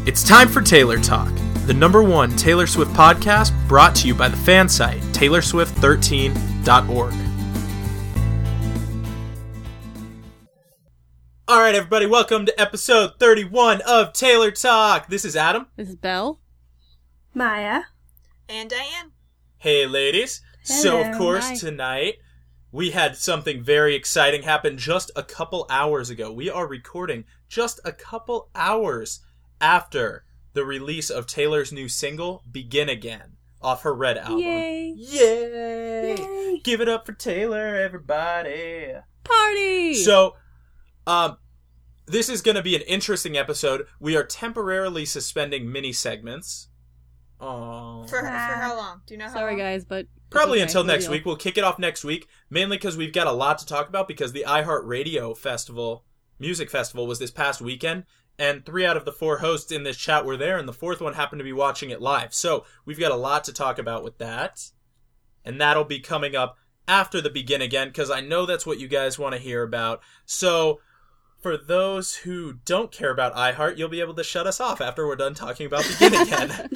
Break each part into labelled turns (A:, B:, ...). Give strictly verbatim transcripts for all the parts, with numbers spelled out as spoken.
A: It's time for Taylor Talk, the number one Taylor Swift podcast brought to you by the fan site, taylor swift thirteen dot org. All right, everybody, welcome to episode thirty-one of Taylor Talk. This is Adam.
B: This is Belle.
C: Maya.
D: And Diane.
A: Hey, ladies.
C: Hello.
A: So, of course,
B: Hi.
A: tonight we had something very exciting happen just a couple hours ago. We are recording just a couple hours after the release of Taylor's new single, Begin Again, off her Red album.
B: Yay!
A: Yay!
C: Yay.
A: Give it up for Taylor, everybody!
B: Party!
A: So, um, this is going to be an interesting episode. We are temporarily suspending mini segments. Oh,
D: For, for how long? Do you know how
B: Sorry,
D: long?
B: guys, but... it's
A: probably
B: okay.
A: until
B: No
A: next
B: deal.
A: week. We'll kick it off next week, mainly because we've got a lot to talk about because the iHeartRadio Festival, Music Festival, was this past weekend, and three out of the four hosts in this chat were there, and the fourth one happened to be watching it live. So we've got a lot to talk about with that, and that'll be coming up after the Begin Again, because I know that's what you guys want to hear about. So for those who don't care about iHeart, you'll be able to shut us off after we're done talking about Begin Again.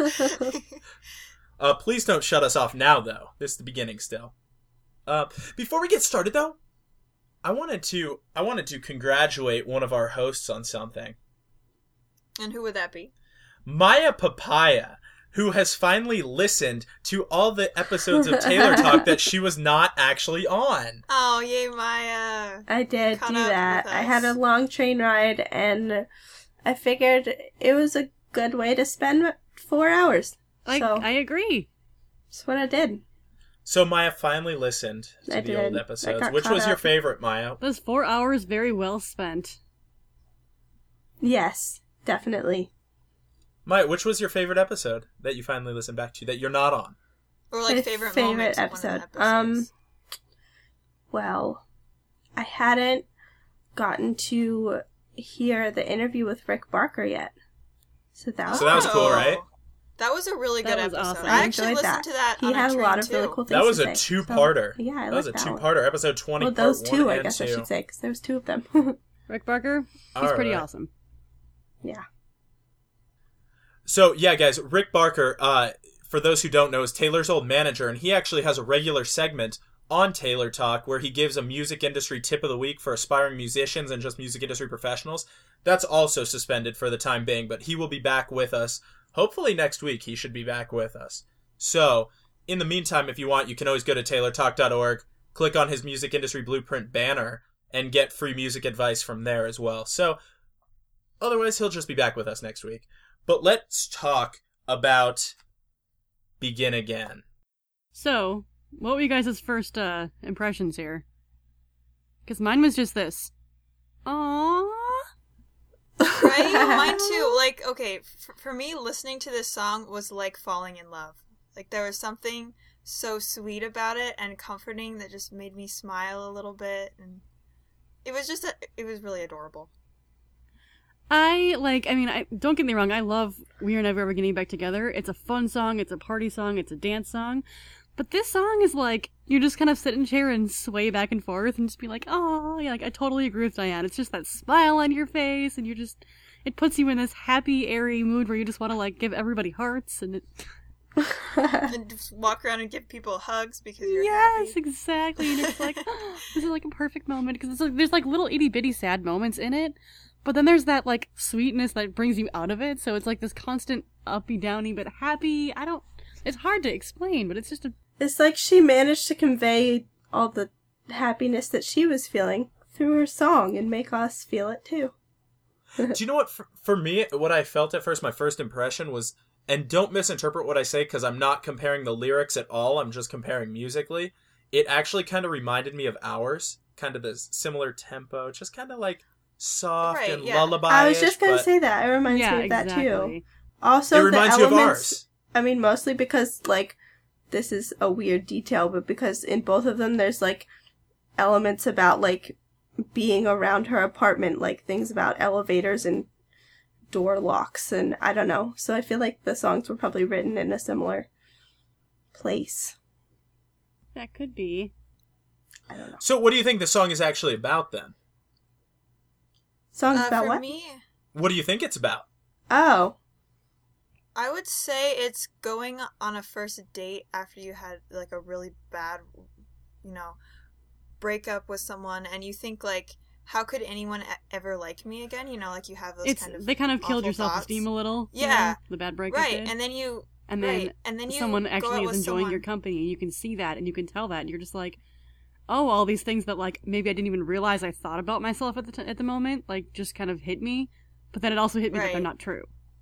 A: Uh, please don't shut us off now, though. This is the beginning still. Uh, before we get started, though, I wanted to I wanted to congratulate one of our hosts on something.
D: And who would that be?
A: Maya Papaya, who has finally listened to all the episodes of Taylor Talk that she was not actually on.
D: Oh, yay, Maya.
C: I did
D: Caught
C: do
D: up
C: that.
D: with
C: I had a
D: us.
C: long train ride, and I figured it was a good way to spend four hours.
B: I,
C: so
B: I agree.
C: that's what I did.
A: So Maya finally listened to
C: I
A: the
C: did.
A: old
C: I
A: episodes.
C: got
A: Which
C: caught
A: was your
C: up.
A: favorite, Maya?
B: Those four hours very well spent.
C: Yes, definitely.
A: Maya, which was your favorite episode that you finally listened back to that you're not on?
D: Or like
C: My
D: favorite,
C: favorite
D: moment of one of the
C: episode. Um,
D: episodes.
C: Well, I hadn't gotten to hear the interview with Rick Barker yet. So that was,
A: So that was cool,
D: Oh.
A: right?
D: That was a really
B: That
D: good
B: was
D: episode.
B: awesome.
D: I
C: I
D: actually
C: enjoyed
D: listened
C: that.
D: to that
C: He
D: on
C: had a
D: train
C: lot of
D: too.
C: really cool things
A: That was
C: to
A: a
C: say.
A: two-parter.
C: So, yeah, I
A: that
C: like
A: was a
C: that one.
A: two-parter. Episode twenty,
C: Well,
A: part
C: those
A: one
C: two, I
A: and
C: guess I
A: two.
C: should say, because there was two of them.
B: Rick Barker, he's
A: All
B: pretty
A: right.
B: awesome.
C: Yeah.
A: So, yeah, guys, Rick Barker, uh, for those who don't know, is Taylor's old manager, and he actually has a regular segment on Taylor Talk where he gives a music industry tip of the week for aspiring musicians and just music industry professionals. That's also suspended for the time being, but he will be back with us. Hopefully next week he should be back with us. So, in the meantime, if you want, you can always go to taylor talk dot org, click on his Music Industry Blueprint banner, and get free music advice from there as well. So, otherwise, he'll just be back with us next week. But let's talk about Begin Again.
B: So, what were you guys' first uh, impressions here? Because mine was just this. Aww.
D: Right? Mine too. Like, okay, f- for me, listening to this song was like falling in love. Like, there was something so sweet about it and comforting that just made me smile a little bit. And it was just, a, it was really adorable.
B: I, like, I mean, I don't get me wrong, I love We Are Never Ever Getting Back Together. It's a fun song, it's a party song, it's a dance song. But this song is like, you just kind of sit in a chair and sway back and forth and just be like, oh, yeah, like, I totally agree with Diane. It's just that smile on your face, and you're just, it puts you in this happy, airy mood where you just want to, like, give everybody hearts, and it...
D: And just walk around and give people hugs because you're
B: yes,
D: happy.
B: exactly. And it's like, oh, this is like a perfect moment, because like, there's like little itty bitty sad moments in it, but then there's that like sweetness that brings you out of it, so it's like this constant uppy downy but happy. I don't, it's hard to explain, but it's just a
C: It's like she managed to convey all the happiness that she was feeling through her song and make us feel it too.
A: Do you know what, for, for me, what I felt at first, my first impression was, and don't misinterpret what I say because I'm not comparing the lyrics at all, I'm just comparing musically. It actually kind of reminded me of Ours, kind of this similar tempo, just kind of like soft
D: Right,
A: and
D: yeah.
A: lullaby.
C: I was just gonna
A: but
C: say that. It reminds
B: yeah,
C: me of that
B: exactly.
C: too. Also,
A: it reminds
C: the
A: you of
C: elements,
A: Ours.
C: I mean, mostly because, like, this is a weird detail, but because in both of them there's, like, elements about, like, being around her apartment, like things about elevators and door locks, and I don't know. So I feel like the songs were probably written in a similar place.
B: That could be.
C: I don't know.
A: So what do you think the song is actually about then?
C: Songs
D: Uh,
C: about
D: for
C: what?
D: me,
A: What do you think it's about?
C: Oh.
D: I would say it's going on a first date after you had like a really bad, you know, breakup with someone, and you think like, how could anyone e- ever like me again? You know, like you have those
B: It's
D: kind of
B: they kind of killed
D: awful
B: your self-esteem
D: thoughts.
B: a little. you
D: Yeah.
B: know, the bad breakup
D: Right,
B: did.
D: and then you
B: And then,
D: right, and then you
B: someone
D: go
B: actually
D: out
B: is
D: with
B: enjoying
D: someone-
B: your company, and you can see that, and you can tell that, and you're just like, oh, all these things that like maybe I didn't even realize I thought about myself at the t- at the moment, like just kind of hit me. But then it also hit me that
D: Right.
B: they're not true.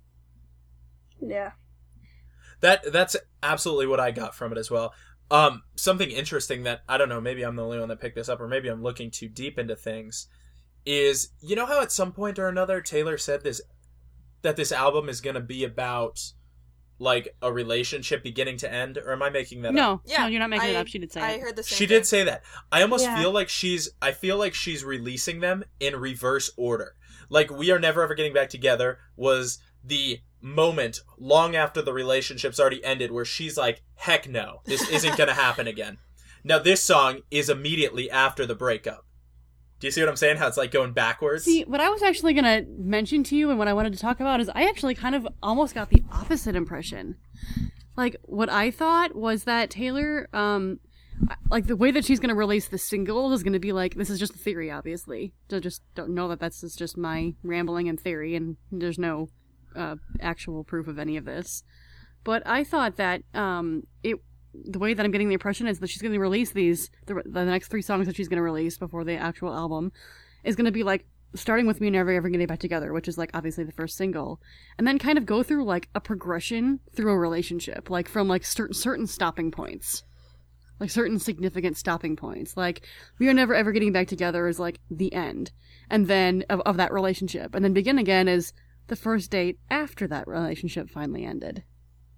C: Yeah.
A: That that's absolutely what I got from it as well. Um, something interesting that I don't know, maybe I'm the only one that picked this up, or maybe I'm looking too deep into things, is you know how at some point or another Taylor said this that this album is going to be about like a relationship beginning to end, or am I making that up?
B: No,
D: Yeah,
B: no, you're not making
D: I,
B: it up. She did say
D: I
B: it.
D: heard the same.
A: She
D: thing.
A: did say that. I almost
C: Yeah.
A: feel like she's I feel like she's releasing them in reverse order. Like We Are Never Ever Getting Back Together was the moment long after the relationship's already ended where she's like, heck no, this isn't going to happen again. Now this song is immediately after the breakup. Do you see what I'm saying? How it's like going backwards?
B: See, what I was actually going to mention to you and what I wanted to talk about is I actually kind of almost got the opposite impression. Like, what I thought was that Taylor, um, like, the way that she's going to release the single is going to be like, this is just a theory, obviously. So just don't know that that's just, just my rambling and theory, and there's no uh, actual proof of any of this. But I thought that um, it the way that I'm getting the impression is that she's going to release these, the, the next three songs that she's going to release before the actual album, is going to be like, starting with Me Never Ever Getting Back Together, which is like obviously the first single, and then kind of go through like a progression through a relationship, like from like certain certain stopping points, like certain significant stopping points. Like We Are Never Ever Getting Back Together is like the end, and then of, of that relationship, and then Begin Again is the first date after that relationship finally ended.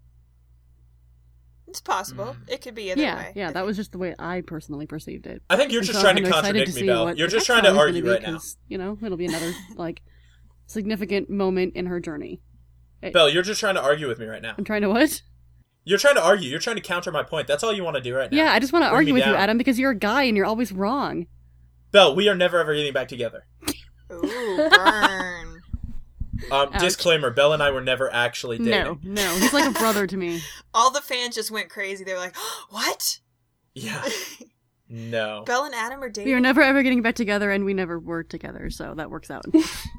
D: It's possible. It could be either
B: yeah,
D: way.
B: yeah,
D: I
B: that
D: think.
B: was just the way I personally perceived it.
A: I think you're
B: And
A: just
B: so
A: trying
B: I'm
A: to
B: kinda excited
A: contradict
B: to
A: me,
B: see
A: Belle.
B: what
A: You're
B: the
A: just
B: next
A: trying to
B: song is
A: argue
B: gonna
A: right
B: be,
A: now.
B: 'cause, you know, it'll be another like significant moment in her journey.
A: Belle, you're just trying to argue with me right now.
B: I'm trying to what?
A: You're trying to argue. You're trying to counter my point. That's all you want to do right now.
B: Yeah, I just want to
A: Bring
B: argue
A: me
B: with you,
A: down.
B: Adam, because you're a guy and you're always wrong.
A: Belle, we are never ever getting back together.
D: Ooh, burn.
A: Um,
B: Ouch.
A: disclaimer, Belle and I were never actually dating.
B: No, no, he's like a brother to me.
D: All the fans just went crazy. They were like, what?
A: Yeah. No.
D: Belle and Adam are dating?
B: We are never ever getting back together, and we never were together, so that works out.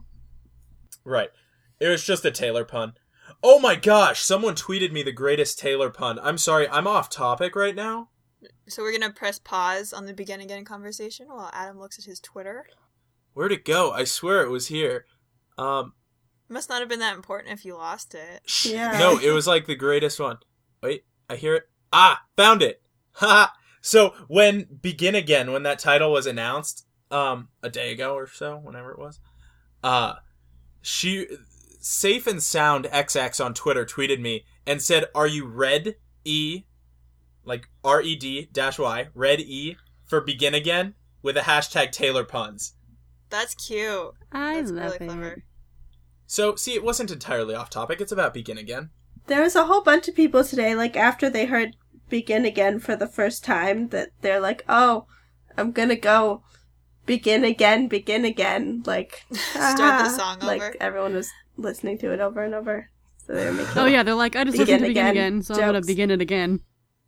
A: Right. It was just a Taylor pun. Oh my gosh, someone tweeted me the greatest Taylor pun. I'm sorry, I'm off topic right now.
D: So we're going to press pause on the Begin Again conversation while Adam looks at his Twitter.
A: Where'd it go? I swear it was here. Um,
D: Must not have been that important if you lost it.
A: sh-
C: Yeah.
A: No, it was like the greatest one. Wait, I hear it. Ah, found it. Ha! So when Begin Again, when that title was announced, um, a day ago or so, whenever it was, uh, she, Safe and Sound X X on Twitter tweeted me and said, "Are you red E, like R E D dash Y, red E for Begin Again with a hashtag Taylor puns."
D: That's cute.
B: I
D: That's
B: love
D: really
B: it.
D: clever.
A: So, see, it wasn't entirely off topic. It's about Begin Again.
C: There was a whole bunch of people today, like, after they heard Begin Again for the first time, that they're like, oh, I'm gonna go begin again, begin again. Like,
D: Start the
C: ah.
D: song
C: Like,
D: over.
C: everyone was listening to it over and over. So they were making
B: Oh yeah, they're like, I just
C: Begin
B: listened to Begin
C: Again
B: Again, so I'm gonna
C: jokes.
B: begin it again.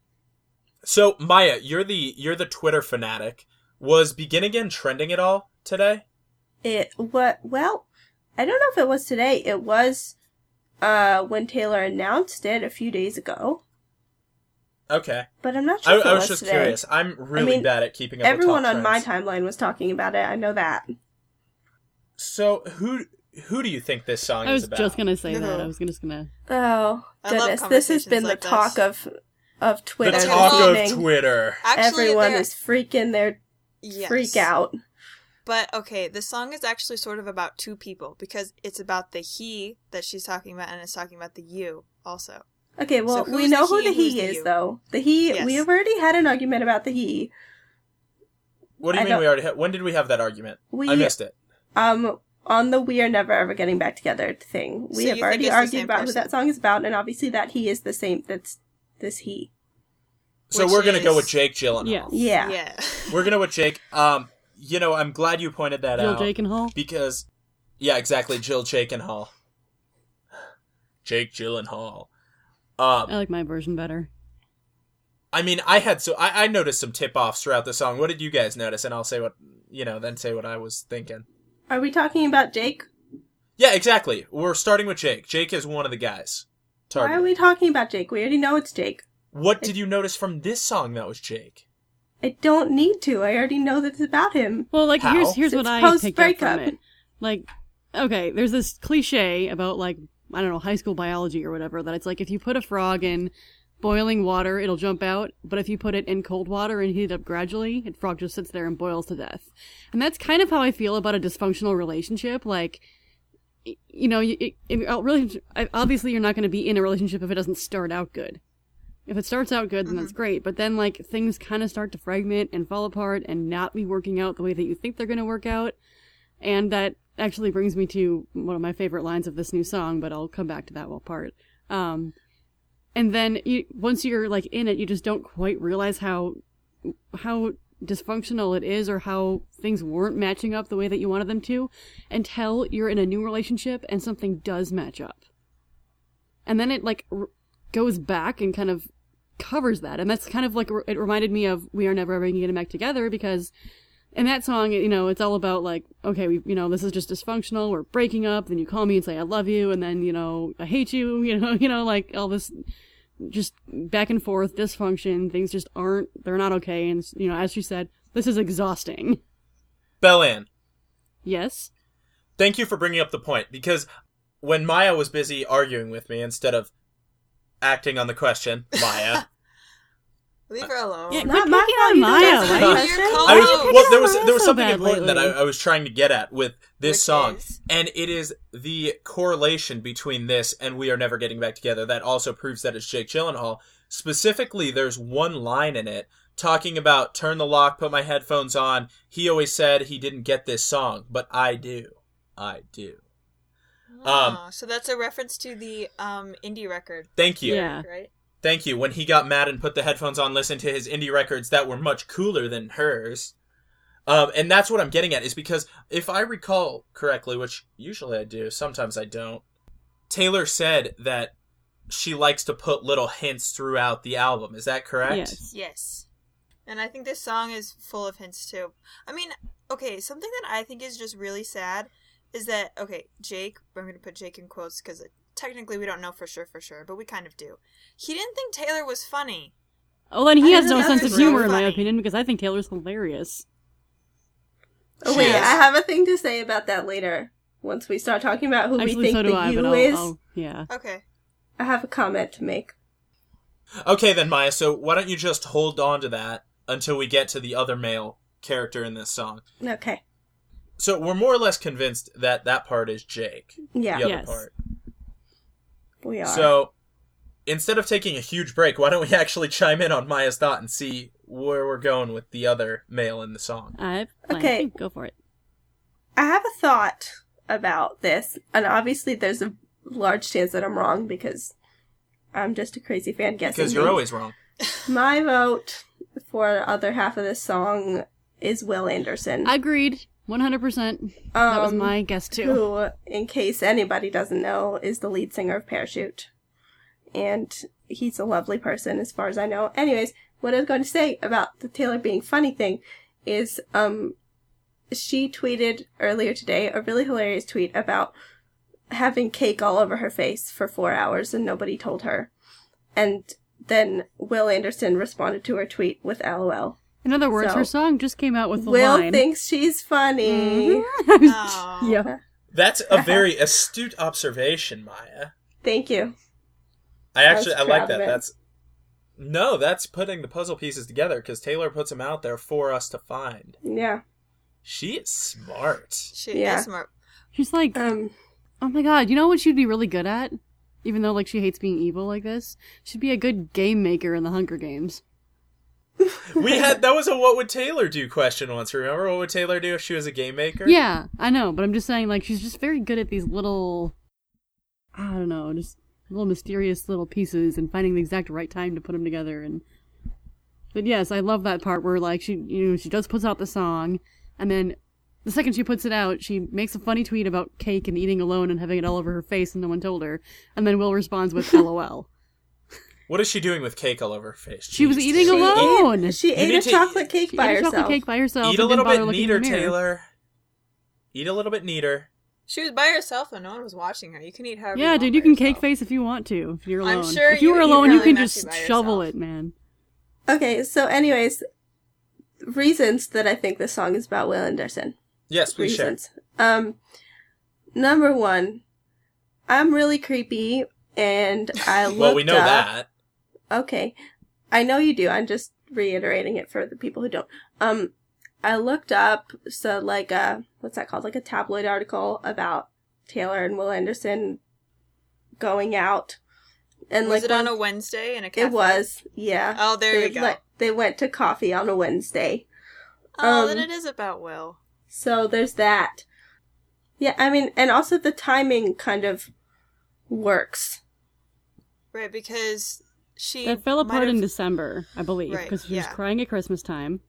A: So, Maya, you're the you're the Twitter fanatic. Was Begin Again trending at all today?
C: it. What? Well, I don't know if it was today. It was uh, when Taylor announced it a few days ago.
A: Okay.
C: But I'm not
A: I,
C: sure if it
A: I was
C: was
A: just
C: today.
A: curious. I'm really
C: mean,
A: bad at keeping up
C: Everyone
A: with top
C: on my
A: trends.
C: timeline was talking about it. I know that.
A: So, who who do you think this song
B: I was
A: is about?
B: just gonna say
D: No.
B: that. I was just gonna.
C: Oh,
D: I love
C: goodness. This has
D: conversations
C: been the
D: like
C: talk
D: this.
C: of of
A: the
C: Twitter this
A: talk of
C: evening.
A: Twitter.
D: Actually,
C: Everyone
D: there-
C: is freaking their
D: yes.
C: freak out.
D: But okay, the song is actually sort of about two people because it's about the he that she's talking about and it's talking about the you also.
C: Okay, well,
D: So
C: we
D: who's
C: know
D: the
C: who
D: he
C: the
D: and who's
C: he
D: the
C: is,
D: you?
C: though. The he,
D: Yes.
C: we have already had an argument about the he.
A: What do you
C: I
A: mean
C: don't-
A: we already had? When did we have that argument?
C: We,
A: I missed it.
C: Um, on the We Are Never Ever Getting Back Together thing. We
D: So
C: have
D: you think
C: already
D: it's the
C: argued
D: same
C: about who
D: person?
C: that song is about, and obviously that he is the same, that's this he.
A: So
D: Which
A: we're gonna go
D: is-
A: with Jake Gyllenhaal.
B: Yeah.
C: Yeah.
D: Yeah.
A: We're gonna go with Jake. Um, you know, I'm glad you pointed that
B: Jill
A: out
B: Jake and Hall.
A: because, yeah, exactly, Jill Jake and Hall. Jake Gyllenhaal.
B: I
A: Um,
B: like my version better.
A: I mean, I had so I, I noticed some tip-offs throughout the song. What did you guys notice? And I'll say what, you know, then say what I was thinking.
C: Are we talking about Jake?
A: Yeah, exactly. We're starting with Jake. Jake is one of the guys.
C: Why are
A: Targeted.
C: we talking about Jake? We already know it's Jake.
A: What did you notice from this song that was Jake?
C: I don't need to. I already know that it's about him.
B: Well, like
A: How?
B: here's here's
C: It's
B: what I picked up
C: post-breakup.
B: from it. Like, okay, there's this cliche about like I don't know high school biology or whatever that it's like if you put a frog in boiling water, it'll jump out, but if you put it in cold water and heat it up gradually, the frog just sits there and boils to death. And that's kind of how I feel about a dysfunctional relationship. Like, y- you know, you, it, it, really, obviously you're not going to be in a relationship if it doesn't start out good. If it starts out good, then that's great. But then, like, things kind of start to fragment and fall apart and not be working out the way that you think they're going to work out. And that actually brings me to one of my favorite lines of this new song, but I'll come back to that one part. Um, and then you, once you're, like, in it, you just don't quite realize how how dysfunctional it is or how things weren't matching up the way that you wanted them to until you're in a new relationship and something does match up. And then it, like, r- goes back and kind of covers that. And that's kind of like, it reminded me of We Are Never Ever Getting Back Together, because in that song, you know, it's all about like, okay, we, you know, this is just dysfunctional, we're breaking up, then you call me and say I love you, and then, you know, I hate you, you know, you know, like all this just back and forth dysfunction, things just aren't, they're not okay, and, you know, as she said, this is exhausting.
A: Bellann,
B: Yes?
A: thank you for bringing up the point, because when Maya was busy arguing with me instead of acting on the question, Maya,
D: Leave her alone.
B: Yeah,
C: Not
B: quit
C: my
B: picking
C: fault
B: on
C: you
B: Maya.
C: don't
B: Why
C: answer
B: are
C: the
B: you-
C: question.
D: Oh,
A: I was,
D: no.
A: well, there was
B: Maya
A: there was
B: so
A: something
B: bad
A: important that I,
B: lately.
A: I was trying to get at with this
D: Which
A: song,
D: is?
A: and it is the correlation between this and We Are Never Getting Back Together that also proves that it's Jake Gyllenhaal. Specifically, there's one line in it talking about turn the lock, put my headphones on. He always said he didn't get this song, but I do. I do.
D: Oh, so that's a reference to the um indie record,
A: Thank you.
B: Yeah.
D: right?
A: Thank you. When he got mad and put the headphones on, listened to his indie records that were much cooler than hers. Um, and that's what I'm getting at, is because if I recall correctly, which usually I do, sometimes I don't, Taylor said that she likes to put little hints throughout the album. Is that correct?
B: Yes.
D: Yes. And I think this song is full of hints too. I mean, okay, something that I think is just really sad is that, okay, Jake, I'm going to put Jake in quotes because technically we don't know for sure for sure, but we kind of do. He didn't think Taylor was funny.
B: Oh, then he
C: I
B: has
C: don't
B: no
C: know,
B: sense
C: that's
B: of humor,
D: really
B: in my
D: funny.
B: opinion, because I think Taylor's hilarious.
C: Oh,
A: She
C: wait,
A: is.
C: I have a thing to say about that later. Once we start talking about who
B: Actually,
C: we think
B: so do
C: the
B: I,
C: you
B: but I'll,
C: is,
B: I'll, yeah.
D: Okay.
C: I have a comment to make.
A: Okay, then, Maya, so why don't you just hold on to that until we get to the other male character in this song?
C: Okay.
A: So we're more or less convinced that that part is Jake,
C: Yeah,
A: the other
B: Yes.
A: part.
C: we are.
A: So, instead of taking a huge break, why don't we actually chime in on Maya's thought and see where we're going with the other male in the song?
B: I
C: Okay.
B: Go for it.
C: I have a thought about this, and obviously there's a large chance that I'm wrong because I'm just a crazy fan guessing.
A: Because you're
C: things.
A: always wrong.
C: My vote for the other half of this song is Will Anderson.
B: Agreed. one hundred percent. That was
C: Um,
B: my guess, too.
C: Who, in case anybody doesn't know, is the lead singer of Parachute. And he's a lovely person as far as I know. Anyways, what I was going to say about the Taylor being funny thing is, um, she tweeted earlier today a really hilarious tweet about having cake all over her face for four hours and nobody told her. And then Will Anderson responded to her tweet with LOL.
B: In other words,
C: So,
B: her song just came out with the
C: Will
B: line.
C: thinks she's funny.
D: Oh.
B: Yeah.
A: That's a very astute observation, Maya.
C: Thank you.
A: I
C: I was
A: actually, I, like
C: proud of
A: that.
C: it.
A: That's no, that's putting the puzzle pieces together because Taylor puts them out there for us to find.
C: Yeah.
A: She is smart.
D: She
C: Yeah.
D: is smart.
B: She's like,
C: Um,
B: oh my god, you know what she'd be really good at? Even though, like, she hates being evil like this? She'd be a good game maker in the Hunger Games.
A: We had that was a "What would Taylor do?" question once. Remember, what would Taylor do if she was a game maker?
B: Yeah, I know, but I'm just saying, like, she's just very good at these little, I don't know, just little mysterious little pieces and finding the exact right time to put them together. And but yes, I love that part where, like, she, you know, she just puts out the song, and then The second she puts it out, she makes a funny tweet about cake and eating alone and having it all over her face and no one told her. And then Will responds with LOL.
A: What is she doing with cake all over her face?
B: She was
A: Jeez.
B: eating
C: She
B: alone.
C: ate, she
A: You
C: ate
A: need
C: a
A: to-
C: chocolate cake
B: She
C: by
B: ate a
C: herself.
B: chocolate cake by herself.
A: Eat a
B: and
A: little
B: didn't
A: bit
B: bother looking in
A: neater,
B: the mirror.
A: Taylor. Eat a little bit neater.
D: She was by herself and no one was watching her. You can eat however you
B: Yeah,
D: want
B: dude,
D: by
B: you can
D: yourself.
B: cake face if you want to. If you're
D: I'm
B: alone.
D: sure
B: if you
D: you
B: were
D: eat
B: alone, you
D: really
B: can
D: messy
B: just
D: by
B: shovel
D: yourself.
B: it, man.
C: Okay, so anyways, reasons that I think this song is about Will Anderson.
A: Yes, please share.
C: Reasons. Um, number one, I'm really creepy, and I looked
A: Well, we know
C: up,
A: that.
C: Okay, I know you do. I'm just reiterating it for the people who don't. Um, I looked up so like a what's that called? Like a tabloid article about Taylor and Will Anderson going out, and
D: Was
C: like
D: it on
C: one-
D: a Wednesday in a cafe?
C: It was, yeah.
D: Oh, there
C: they,
D: you go.
C: like, they went to coffee on a Wednesday.
D: Oh,
C: um,
D: then it is about Will.
C: So there's that. Yeah, I mean, and also the timing kind of works.
D: Right, because she
B: That fell
D: might
B: apart in
D: have-
B: December, I believe,
D: Right,
B: because she was
D: yeah.
B: crying at Christmas time.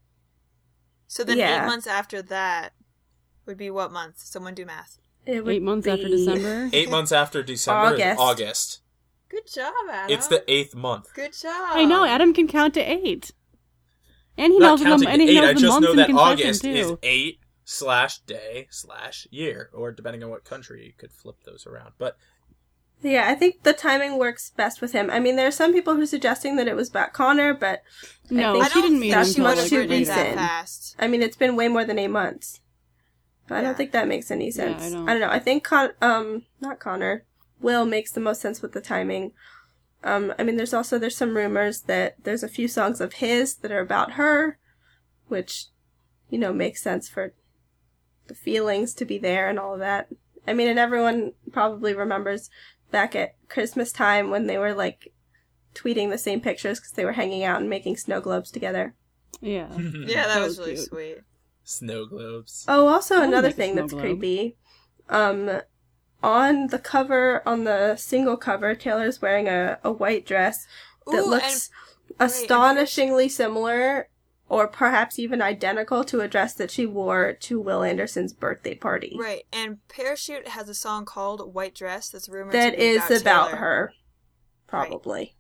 D: So then
C: Yeah.
D: eight months after that would be what month? Someone do math.
C: It would
B: Eight months after
C: be-
B: December.
A: Eight months after December is
C: August.
A: August.
D: Good job, Adam.
A: It's the eighth month.
D: Good job.
B: I know, Adam can count to eight. And he
A: Not
B: knows the,
A: counting
B: and he
A: eight,
B: knows
A: I
B: the
A: just
B: months
A: know
B: in
A: that
B: concession,
A: August
B: too.
A: is eight slash day slash year, or depending on what country, you could flip those around. But
C: Yeah, I think the timing works best with him. I mean, there are some people who are suggesting that it was about Connor, but
B: No,
C: think
D: I
B: she
D: don't
B: didn't mean
D: think
B: it
C: that's
D: she
B: until
C: much
D: would
B: like
C: too
D: have written
B: later.
D: that
C: recent.
D: fast.
C: I mean, it's been way more than eight months. But I
D: Yeah.
C: don't think that makes any sense.
B: I don't.
C: I don't know. I think Con- um, not Connor, Will makes the most sense with the timing. Um, I mean, there's also there's some rumors that there's a few songs of his that are about her, which, you know, makes sense for the feelings to be there and all of that. I mean, and everyone probably remembers back at Christmas time when they were like tweeting the same pictures because they were hanging out and making snow globes together.
B: Yeah.
D: Yeah, that
B: That
D: was
B: was
D: really
B: cute.
D: sweet.
A: snow globes.
C: Oh, also
B: wanna
C: another
B: make a
C: thing
B: snow
C: that's
B: globe.
C: creepy. Um, on the cover, on the single cover, Taylor's wearing a, a white dress that
D: Ooh,
C: looks
D: and-
C: astonishingly similar, or perhaps even identical to a dress that she wore to Will Anderson's birthday party.
D: Right, and Parachute has a song called White Dress that's rumored
C: That
D: to be
C: is
D: about,
C: about
D: Taylor.
C: her, probably.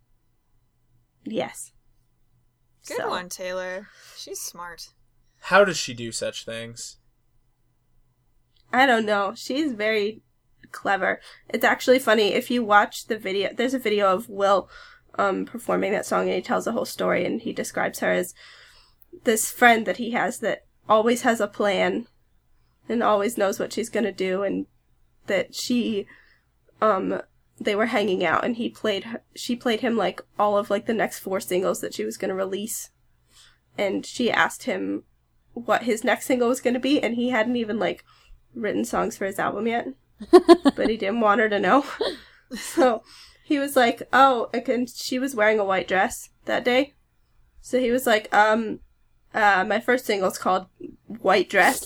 C: Yes.
D: Good
C: So.
D: one, Taylor. She's smart.
A: How does she do such things?
C: I don't know. She's very clever. It's actually funny if you watch the video. There's a video of Will um, performing that song, and he tells the whole story, and he describes her as this friend that he has that always has a plan and always knows what she's gonna do, and that she, um, they were hanging out, and he played. her- She played him like all of like the next four singles that she was gonna release, and she asked him what his next single was gonna be, and he hadn't even like written songs for his album yet, but he didn't want her to know. So he was like, oh, and she was wearing a white dress that day. So he was like, um, uh, my first single's called White Dress.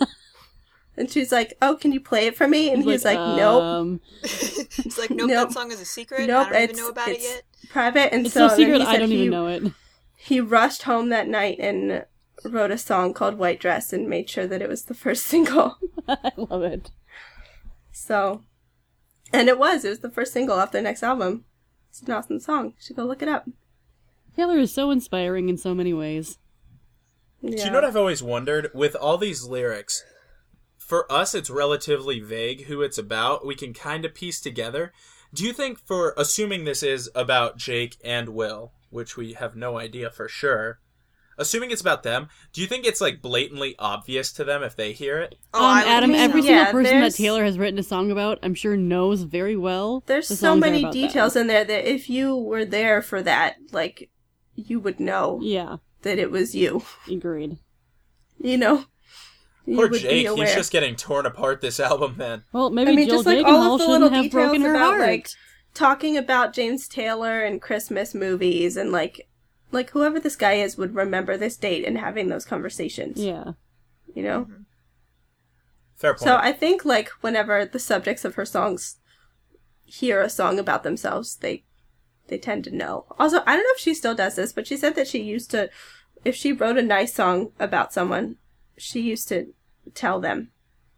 C: And she's like, oh, can you play it for me? And he's, like, nope,
B: um,
D: He's like, nope,
C: Nope.
D: that song is a secret.
C: Nope,
D: I don't even
C: it's-
D: know about it
C: it's-
D: yet.
C: private. And
B: It's
C: so,
B: so
C: then
B: secret
C: he
B: I
C: said
B: don't
C: he,
B: even know it.
C: he rushed home that night and wrote a song called White Dress and made sure that it was the first single.
B: I love it.
C: So, and it was. It was the first single off their next album. It's an awesome song. You should go look it up.
B: Taylor is so inspiring in so many ways.
C: Yeah.
A: Do you know what I've always wondered? With all these lyrics, for us, it's relatively vague who it's about. We can kind of piece together. Do you think, for assuming this is about Jake and Will, which we have no idea for sure, assuming it's about them, do you think it's like blatantly obvious to them if they hear it?
D: Oh,
B: um,
D: I would
B: Adam,
D: think
B: every
D: so.
B: single
C: Yeah,
B: person that
C: there's-
B: Taylor has written a song about, I'm sure knows very well.
C: There's
B: the
C: so
B: songs are
C: many
B: about
C: details
B: them.
C: in there that if you were there for that, like, you would know
B: Yeah,
C: that it was you.
B: agreed.
C: You know? You
A: Poor
C: would be
A: Jake,
C: aware.
A: he's just getting torn apart this album, man.
B: Well, maybe
C: I mean,
B: Jill
C: just like
B: Jagenhall
C: all of the
B: shouldn't
C: little
B: have
C: details
B: broken her
C: about,
B: heart.
C: like, talking about James Taylor and Christmas movies and, like, like whoever this guy is would remember this date and having those conversations.
B: Yeah.
C: You know?
D: Mm-hmm.
A: Fair point.
C: So I think, like, whenever the subjects of her songs hear a song about themselves, they they tend to know. Also, I don't know if she still does this, but she said that she used to, if she wrote a nice song about someone, she used to tell them.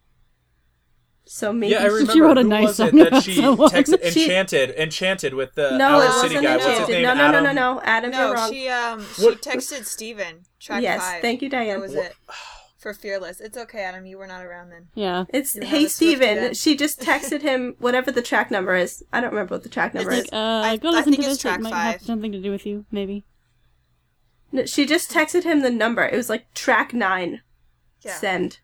C: So maybe
A: Yeah, I remember.
B: She wrote a
A: Who
B: nice
A: was
B: song
A: it that
B: about
A: she
B: someone.
A: texted
C: She-
A: Enchanted, Enchanted with the
C: no,
A: Owl
C: it
A: City
C: wasn't
A: guy. What's his
C: Enchanted.
A: name?
C: No, no, no,
A: Adam?
C: no, no. Adam, you're
D: No,
C: wrong.
D: she um she
A: What-
D: texted Steven, track
C: yes,
D: five.
C: thank you, Diane.
D: That was it. For Fearless. It's okay, Adam, you were not around then.
B: Yeah.
C: It's
D: You have
C: Hey
D: a Swiftie
C: Steven.
D: then?
C: She just texted him whatever the track number is. I don't remember what the track number
D: It's
C: is.
B: Uh,
D: I-
B: go
D: I
B: listen
D: think
B: to
D: it's
B: this.
D: track
B: It might
D: five.
B: have something to do with you, maybe.
C: No, she just texted him the number. It was like track nine.
D: Yeah.
C: Send.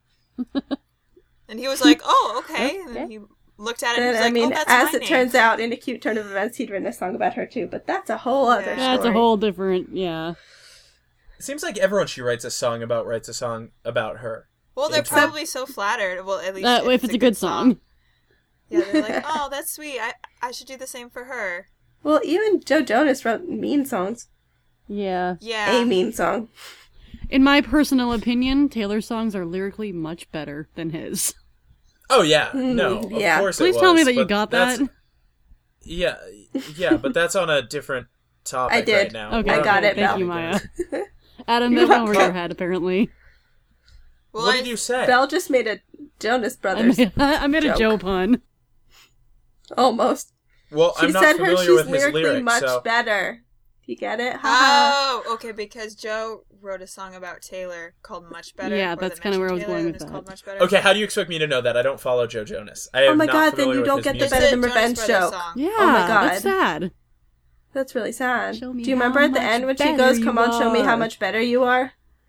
D: And he was like, oh, okay. And then
C: Okay.
D: he looked at it and
C: And
D: was
C: I
D: like,
C: mean,
D: oh, that's
C: as
D: my
C: it
D: name.
C: turns out, in a cute turn of events, he'd written a song about her too. But that's a whole other
D: Yeah.
C: story.
B: That's a whole different, yeah.
A: It seems like everyone she writes a song about writes a song about her.
D: Well, they're
A: Except-
D: probably so flattered. Well, at least
B: Uh, if it's a good song.
D: Yeah, they're like, oh, that's sweet. I, I should do the same for her.
C: Well, even Joe Jonas wrote mean songs.
B: Yeah.
D: Yeah.
C: A mean song.
B: In my personal opinion, Taylor's songs are lyrically much better than his.
A: Oh yeah, no, of
C: yeah.
A: course
B: Please
A: it
B: tell
A: was,
B: me that you
A: but
B: got
A: that's-
B: that.
A: Yeah, yeah, but that's on a different topic
C: I did.
A: right now.
B: Okay,
C: I got
B: okay,
C: it,
B: Thank
C: Belle.
B: you, Maya. Adam,
C: You're
B: that went over
C: welcome.
B: your head, apparently.
D: Well,
A: What
D: I,
A: did you say?
C: Belle just made a Jonas
B: I
C: Brothers
B: made, I made a
C: joke.
B: Joe pun.
C: almost.
A: Well,
C: She
A: I'm not
C: said her
A: familiar
C: she's
A: with his
C: lyrically
A: lyrics,
C: much
A: so
C: better. Do you get it? Ha ha.
D: Oh, okay, because Joe wrote a song about Taylor called Much Better.
B: Yeah,
D: or
B: that's
D: that
B: kinda where I was
D: mentioned Taylor
B: going
D: and
B: with
D: it's
B: that.
D: called Much Better.
A: okay. How do you expect me to know that? I don't follow Joe Jonas. I am
C: Oh my
A: not
C: God, then
A: familiar
C: you
A: with
C: don't
A: his
C: get the
A: music.
C: Better
D: It's
C: Than
D: a Jonas
C: Revenge
D: Brothers
C: joke.
D: song.
B: Yeah,
C: Oh my God.
B: that's sad.
C: That's really sad.
B: Show me
C: Do you remember
B: how
C: at the
B: much
C: end when she
B: better
C: goes,
B: you
C: "Come on, show me how
B: are."
C: much better you are"?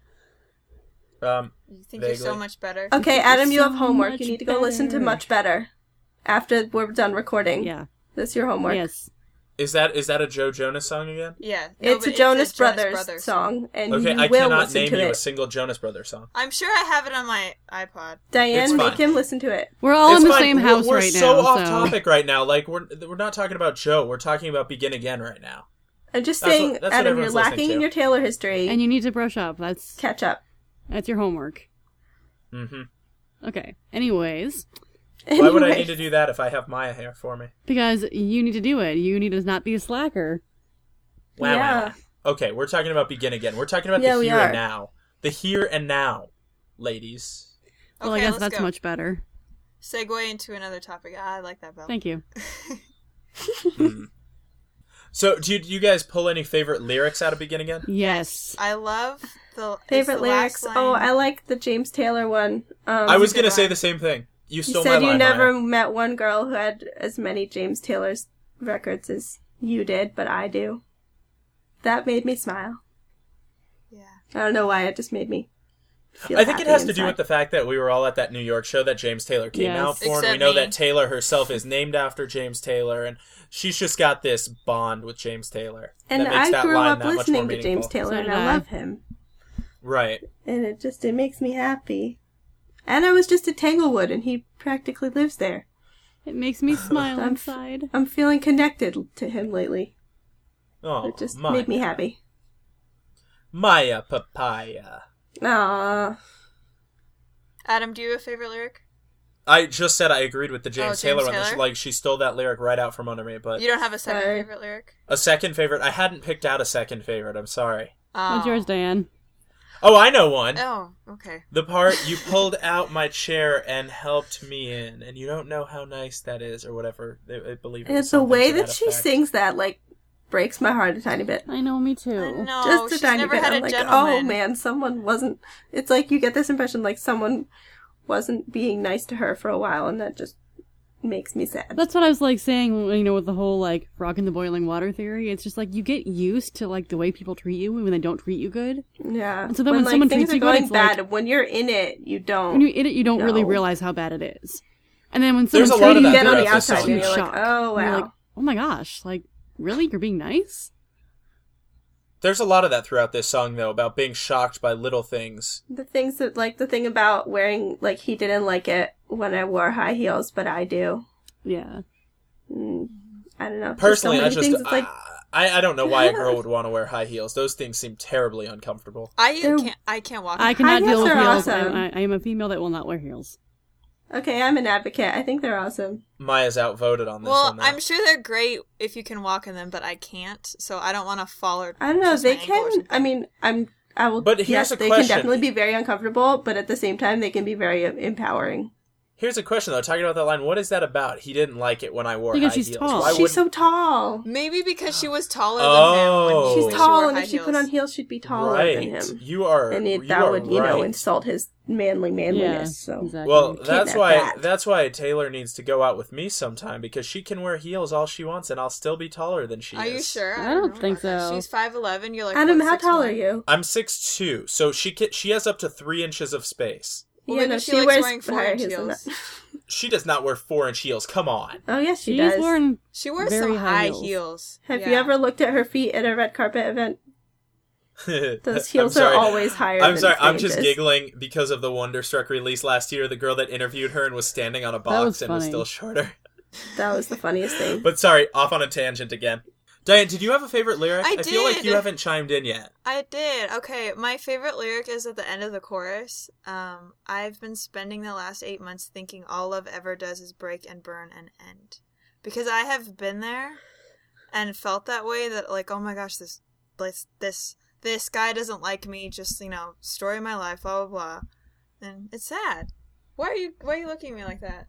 A: Um,
D: You think you're so
A: Vaguely.
D: much better?
C: Okay, Adam, you
B: so
C: have homework.
B: much
C: You need to go listen to
B: better.
C: Much Better after we're done recording.
B: Yeah.
C: That's your homework.
B: Yes.
A: is that is that a Joe Jonas song again?
D: Yeah. No,
C: It's
D: but
C: a Jonas
D: a
C: Brothers song, and
A: Okay,
C: you
A: I
C: will
A: cannot
C: listen
A: name
C: to
A: you a
C: it.
A: single Jonas Brothers song.
D: I'm sure I have it on my iPod.
C: Diane,
A: It's
C: make
A: fine.
C: him listen to it.
B: We're all
A: It's
B: in the
A: fine.
B: same
A: We're-
B: house
A: we're,
B: right
A: so
B: now.
A: off
B: so.
A: topic right now. Like we're we're not talking about Joe. We're talking about Begin Again right now.
C: I'm just
A: That's
C: saying,
A: what- that's what
C: Adam, you're
A: everyone's listening
C: lacking in
A: to.
C: your Taylor history.
B: And you need to brush up. That's
C: Catch up.
B: that's your homework.
A: Mm-hmm.
B: Okay. Anyways,
A: Why would I
C: Anyway.
A: need to do that if I have Maya here for me?
B: because you need to do it. You need to not be a slacker.
A: Wow.
C: Yeah.
A: wow. Okay, we're talking about Begin Again. We're talking about
C: Yeah,
A: the
C: we
A: here
C: are.
A: and now. The here and now, ladies.
B: Well,
D: Okay,
B: I guess
D: let's
B: that's
D: go.
B: much better.
D: Segue into another topic. Ah, I like that, Belle.
B: Thank you.
A: Mm. So, do you, do you guys pull any favorite lyrics out of Begin Again?
B: Yes.
D: I love the it's
C: Favorite
D: the
C: lyrics?
D: last
C: Oh,
D: line.
C: I like the James Taylor one. Um,
A: I was
D: good
A: gonna say
D: line.
A: the same thing. You
C: You
A: stole
C: said
A: my
C: you
A: line,
C: never
A: Maya.
C: met one girl who had as many James Taylor's records as you did, but I do. That made me smile.
D: Yeah.
C: I don't know why, it just made me feel
A: I think it
C: happy
A: has to do
C: inside.
A: with the fact that we were all at that New York show that James Taylor came
B: Yes.
A: out for, and we
D: Except
A: know
D: me.
A: that Taylor herself is named after James Taylor, and she's just got this bond with James Taylor.
C: And
A: that makes
C: I
A: that
C: grew
A: line
C: up
A: that much more
C: listening to James
A: meaningful.
C: Taylor,
B: So
C: and
B: did
C: I
B: I.
C: love him.
A: Right.
C: And it just, it makes me happy. And I was just at Tanglewood, and he practically lives there.
B: It makes me smile
C: I'm-
B: inside.
C: I'm feeling connected to him lately.
A: Oh,
C: It just
A: Maya.
C: made me happy.
A: Maya Papaya.
C: Aww.
D: Adam, do you have a favorite lyric?
A: I just said I agreed with the James,
D: Oh, James
A: Taylor one.
D: Taylor?
A: She, like, she stole that lyric right out from under me, but
D: You don't have a second
C: Sorry.
D: favorite lyric?
A: a second favorite. I hadn't picked out a second favorite. I'm sorry.
D: Oh.
B: What's yours, Diane?
A: Oh, I know one.
D: Oh, okay.
A: The part you pulled out my chair and helped me in, and you don't know how nice that is, or whatever. I, I believe it was
C: And the
A: something
C: way
A: to
C: that
A: that
C: she
A: effect.
C: sings that, like, breaks my heart a tiny bit.
B: I know, me too.
D: I know,
C: Just a
D: she's
C: tiny
D: never
C: bit.
D: had
C: I'm
D: a
C: like,
D: gentleman.
C: oh man, someone wasn't. It's like you get this impression like someone wasn't being nice to her for a while, and that just makes me sad.
B: That's what I was like saying, you know, with the whole like rock in the boiling water theory. It's just like you get used to like the way people treat you when they don't treat you good.
C: Yeah.
B: And so then when
C: like,
B: someone
C: things
B: treats
C: are
B: you good,
C: going
B: it's
C: bad,
B: like-
C: when you're in it, you don't.
B: When you eat it, you don't really
C: No.
B: realize how bad it is. And then when
A: There's
B: someone
A: a lot
B: treats
A: of
B: you
A: that
C: you get on
B: good,
C: the
A: throughout this
C: outside
A: song.
C: and you're like,
B: Shock.
C: oh
B: And you're
C: wow.
B: like, oh my gosh, like really, you're being nice?
A: There's a lot of that throughout this song, though, about being shocked by little things.
C: The things that, like, the thing about wearing, like, he didn't like it when I wore high heels, but I do.
B: Yeah.
C: Mm, I don't know. There's
A: Personally,
C: so
A: I
C: many
A: just
C: things, it's like,
A: I, I don't know why a girl would want to wear high heels. Those things seem terribly uncomfortable.
D: I
C: They're-
D: can't. I can't walk.
B: I
D: in
B: cannot
C: High
B: deal
C: heels
B: with
C: are
B: heels.
C: awesome.
B: I, I, I am a female that will not wear heels.
C: okay, I'm an advocate. I think they're awesome.
A: Maya's outvoted on this
D: Well,
A: one. though.
D: I'm sure they're great if you can walk in them, but I can't, so I don't want to follow.
C: I don't know.
D: twist my
C: They
D: ankle or
C: can.
D: something.
C: I mean, I'm I will.
A: But here's
C: yes,
A: a
C: they
A: question.
C: can definitely be very uncomfortable, but at the same time, they can be very empowering.
A: Here's a question, though. Talking about that line, what is that about? He didn't like it when I wore
B: Because
A: high
B: she's
A: heels.
B: tall.
A: Why
C: She's
A: wouldn't-
C: so tall.
D: Maybe because she was taller
A: Oh.
D: than him. When he,
C: She's
D: when she
C: tall,
D: wore
C: and
D: high
C: if she
D: heels.
C: put on heels, she'd be taller
A: right.
C: than him.
A: You are.
C: And it,
A: you
C: that
A: are
C: would, you know,
A: right.
C: insult his manly manliness. So
B: exactly.
A: Well, that's
C: have
A: why
C: that.
A: that's why Taylor needs to go out with me sometime, because she can wear heels all she wants and I'll still be taller than she
D: Are
A: is.
D: you sure?
B: I don't
D: know
B: think
D: about that.
B: so.
D: She's five eleven. You're like
C: Adam,
D: what,
C: how
D: six
C: tall
D: one?
C: are you?
A: I'm six two, so she can, she has up to three inches of space.
D: Well,
C: yeah,
D: maybe
C: no,
D: she
C: she
D: likes
C: wears
D: wearing four
C: higher
D: inch
C: heels than
D: heels.
C: that.
A: She does not wear four inch heels. Come on.
C: Oh yes, she
B: She's
C: does.
B: wearing
D: She wears
B: Very
D: some
B: high
D: high
B: heels.
D: heels.
C: Have
D: Yeah.
C: you ever looked at her feet at a red carpet event? Those
A: I'm
C: heels are
A: sorry.
C: always higher.
A: I'm
C: than
A: sorry. I'm
C: three
A: just
C: inches.
A: giggling because of the Wonderstruck release last year. The girl that interviewed her and was standing on a
B: was
A: box and was
B: funny.
A: still shorter.
C: That was the funniest thing.
A: But sorry, off on a tangent again. Diane, did you have a favorite lyric?
D: I
A: feel like
D: did.
A: you haven't chimed in yet.
D: I did. Okay, my favorite lyric is at the end of the chorus. Um, I've been spending the last eight months thinking all love ever does is break and burn and end. Because I have been there and felt that way, that like, oh my gosh, this this this this guy doesn't like me, just, you know, story of my life, blah blah blah. And it's sad. Why are you why are you looking at me like that?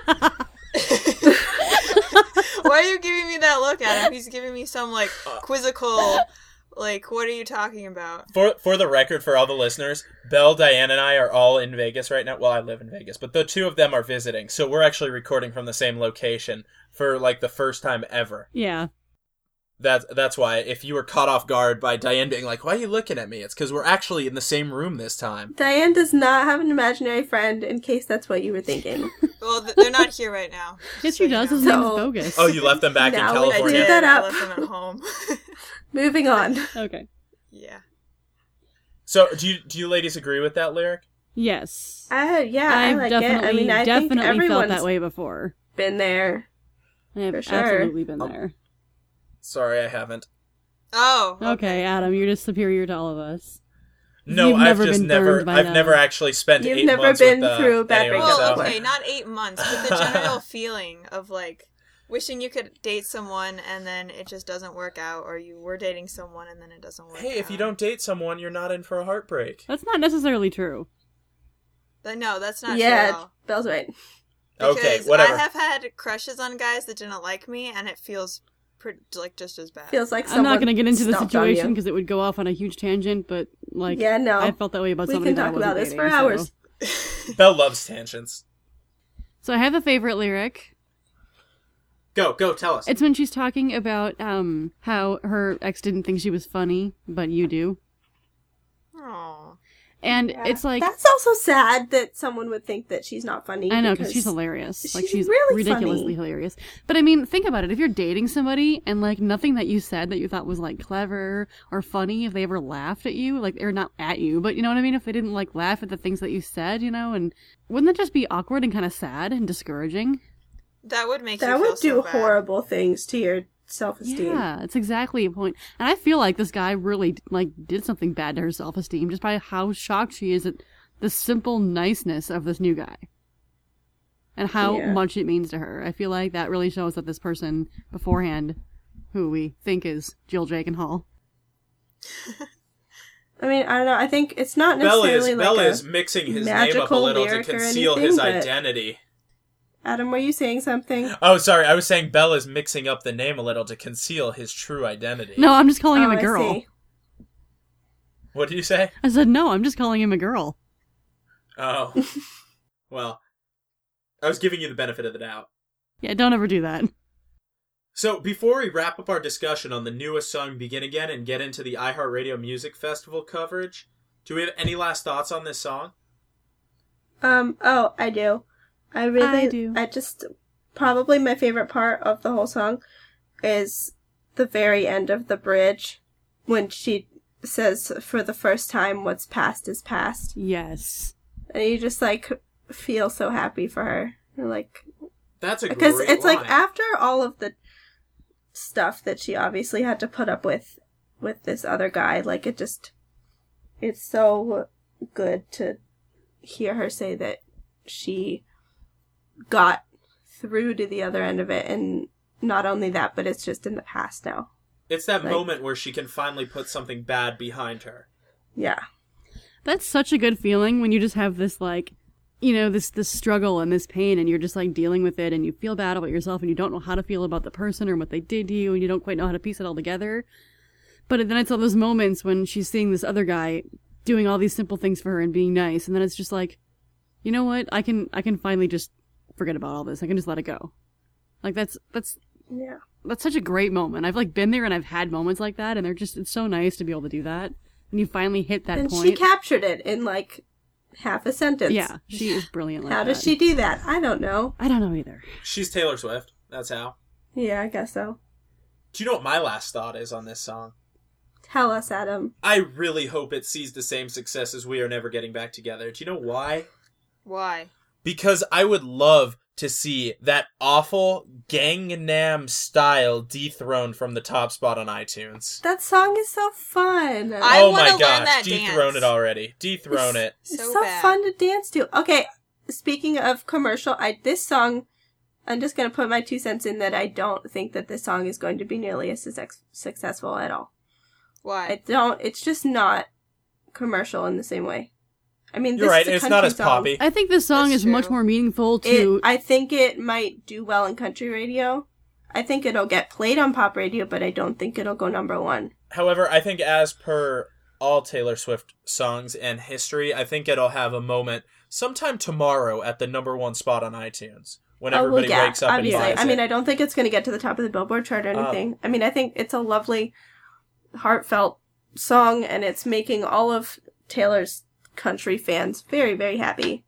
D: Why are you giving me that look at him? He's giving me some like quizzical, like, what are you talking about?
A: For for the record, for all the listeners, Belle, Diane, and I are all in Vegas right now. Well, I live in Vegas, but the two of them are visiting, so we're actually recording from the same location for like the first time ever.
B: yeah.
A: That's that's why if you were caught off guard by Diane being like, "Why are you looking at me?" It's because we're actually in the same room this time.
C: Diane does not have an imaginary friend, in case that's what you were thinking.
D: Well, th- they're not here right now.
B: Yes,
D: so
B: she
D: you
B: does.
D: know.
B: His name's
C: So-
B: Bogus.
A: Oh, you left them back in
C: Now we
D: I
A: California.
C: cleared
D: did.
C: that up.
D: I left them at home.
C: Moving on.
B: Okay.
D: Yeah.
A: So, do you do you ladies agree with that lyric?
B: Yes.
C: Uh, yeah, I
B: I've
C: like
B: definitely,
C: it. I mean, I think
B: definitely felt
C: everyone's
B: that way before.
C: been there.
B: I have
C: For sure.
B: absolutely been there.
A: Sorry, I haven't.
D: Oh.
B: Okay, Adam, you're just superior to all of us.
A: No,
B: You've
A: I've
B: never
A: just
B: been
A: never.
B: burned by
A: I've
B: that.
A: never actually spent
C: You've
A: eight
C: never
A: months
C: been
A: with, uh,
C: through a bad
A: anyone,
C: breakup
D: Well,
A: so-
D: okay, not eight months, but the general feeling of like wishing you could date someone and then it just doesn't work out, or you were dating someone and then it doesn't work out.
A: Hey, if you don't date someone, you're not in for a heartbreak.
B: That's not necessarily true.
D: But no, that's not true at
C: Yeah,
D: all.
C: Belle's right.
A: Okay,
D: Because
A: whatever.
D: I have had crushes on guys that didn't like me, and it feels pretty, like just as bad.
C: Feels like
B: I'm
C: someone
B: not going to get into the
C: stomped on
B: situation
C: you.
B: because it would go off on a huge tangent, but like,
C: Yeah, no.
B: I felt that way about
C: We
B: somebody
C: can
B: that I
C: talk
B: wasn't
C: about this
B: dating,
C: for
B: so-
C: hours.
A: Belle loves tangents.
B: So I have a favorite lyric.
A: Go, go, tell us.
B: It's when she's talking about um how her ex didn't think she was funny, but you do.
D: Aw.
B: And
C: Yeah.
B: it's like,
C: That's also sad that someone would think that she's not funny.
B: I know, because she's hilarious. Like,
C: she's
B: she's
C: really
B: ridiculously
C: funny.
B: hilarious. But I mean, think about it. If you're dating somebody and, like, nothing that you said that you thought was, like, clever or funny, if they ever laughed at you, like, or not at you, but you know what I mean? If they didn't, like, laugh at the things that you said, you know? And wouldn't that just be awkward and kind of sad and discouraging?
D: That would make you
C: That
D: feel
C: would do
D: so bad.
C: horrible things to your self-esteem.
B: Yeah, it's exactly a point. And I feel like this guy really, like, did something bad to her self-esteem just by how shocked she is at the simple niceness of this new guy. And how
C: Yeah.
B: much it means to her. I feel like that really shows that this person beforehand, who we think is Jill Hall.
C: I mean, I don't know. I think it's not
A: Belle
C: necessarily
A: is,
C: like
A: Belle
C: a...
A: is mixing his name up a
C: magical
A: little to
C: lyric or
A: conceal
C: anything,
A: his
C: but-
A: identity.
C: Adam, were you saying something?
A: Oh, sorry, I was saying Belle is mixing up the name a little to conceal his true identity.
B: No, I'm just calling him
C: Oh,
B: a
C: I
B: girl.
C: see.
A: What did you say?
B: I said, no, I'm just calling him a girl.
A: Oh. Well, I was giving you the benefit of the doubt.
B: Yeah, don't ever do that.
A: So, before we wrap up our discussion on the newest song, Begin Again, and get into the iHeartRadio Music Festival coverage, do we have any last thoughts on this song?
C: Um, oh, I do. I really,
B: I do.
C: I just, probably my favorite part of the whole song is the very end of the bridge when she says for the first time what's past is past.
B: Yes.
C: And you just, like, feel so happy for her. You're like,
A: That's a
C: because
A: great
C: it's
A: line.
C: like after all of the stuff that she obviously had to put up with with this other guy, like it just, it's so good to hear her say that she got through to the other end of it, and not only that, but it's just in the past now.
A: It's that
C: like-
A: moment where she can finally put something bad behind her.
C: Yeah.
B: That's such a good feeling when you just have this, like, you know, this this struggle and this pain, and you're just, like, dealing with it, and you feel bad about yourself, and you don't know how to feel about the person or what they did to you, and you don't quite know how to piece it all together. But then it's all those moments when she's seeing this other guy doing all these simple things for her and being nice, and then it's just like, you know what? I can I can finally just forget about all this. I can just let it go. Like, that's that's
C: Yeah.
B: that's such a great moment. I've, like, been there, and I've had moments like that, and they're just, it's so nice to be able to do that. And you finally hit that
C: And
B: point.
C: she captured it in, like, half a sentence.
B: Yeah, she is brilliant like
C: How
B: that.
C: does she do that? I don't know.
B: I don't know either.
A: She's Taylor Swift. That's how.
C: Yeah, I guess so.
A: Do you know what my last thought is on this song?
C: Tell us, Adam.
A: I really hope it sees the same success as We Are Never Getting Back Together. Do you know why?
D: Why?
A: Because I would love to see that awful Gangnam Style dethroned from the top spot on iTunes.
C: That song is so fun.
D: I
A: oh
D: wanna
A: my
D: learn
A: gosh,
D: that
A: dethrone
D: dance.
A: it already. Dethrone it.
C: It's
D: So
C: so
D: bad.
C: fun to dance to. Okay, speaking of commercial, I this song, I'm just going to put my two cents in that I don't think that this song is going to be nearly as success- successful at all.
D: Why?
C: I don't, it's just not commercial in the same way. I mean,
A: You're
C: this
A: right,
C: is a
A: it's not
C: country
A: as
C: song.
A: poppy.
B: I think this song
D: That's
B: is much
D: true.
B: more meaningful to...
C: It, I think it might do well in country radio. I think it'll get played on pop radio, but I don't think it'll go number one.
A: However, I think as per all Taylor Swift songs and history, I think it'll have a moment sometime tomorrow at the number one spot on iTunes. When
C: Oh, well,
A: everybody
C: yeah,
A: wakes up and
C: obviously.
A: buys
C: I mean,
A: it.
C: I don't think it's going to get to the top of the Billboard chart or
A: Um,
C: anything. I mean, I think it's a lovely, heartfelt song, and it's making all of Taylor's country fans very, very happy.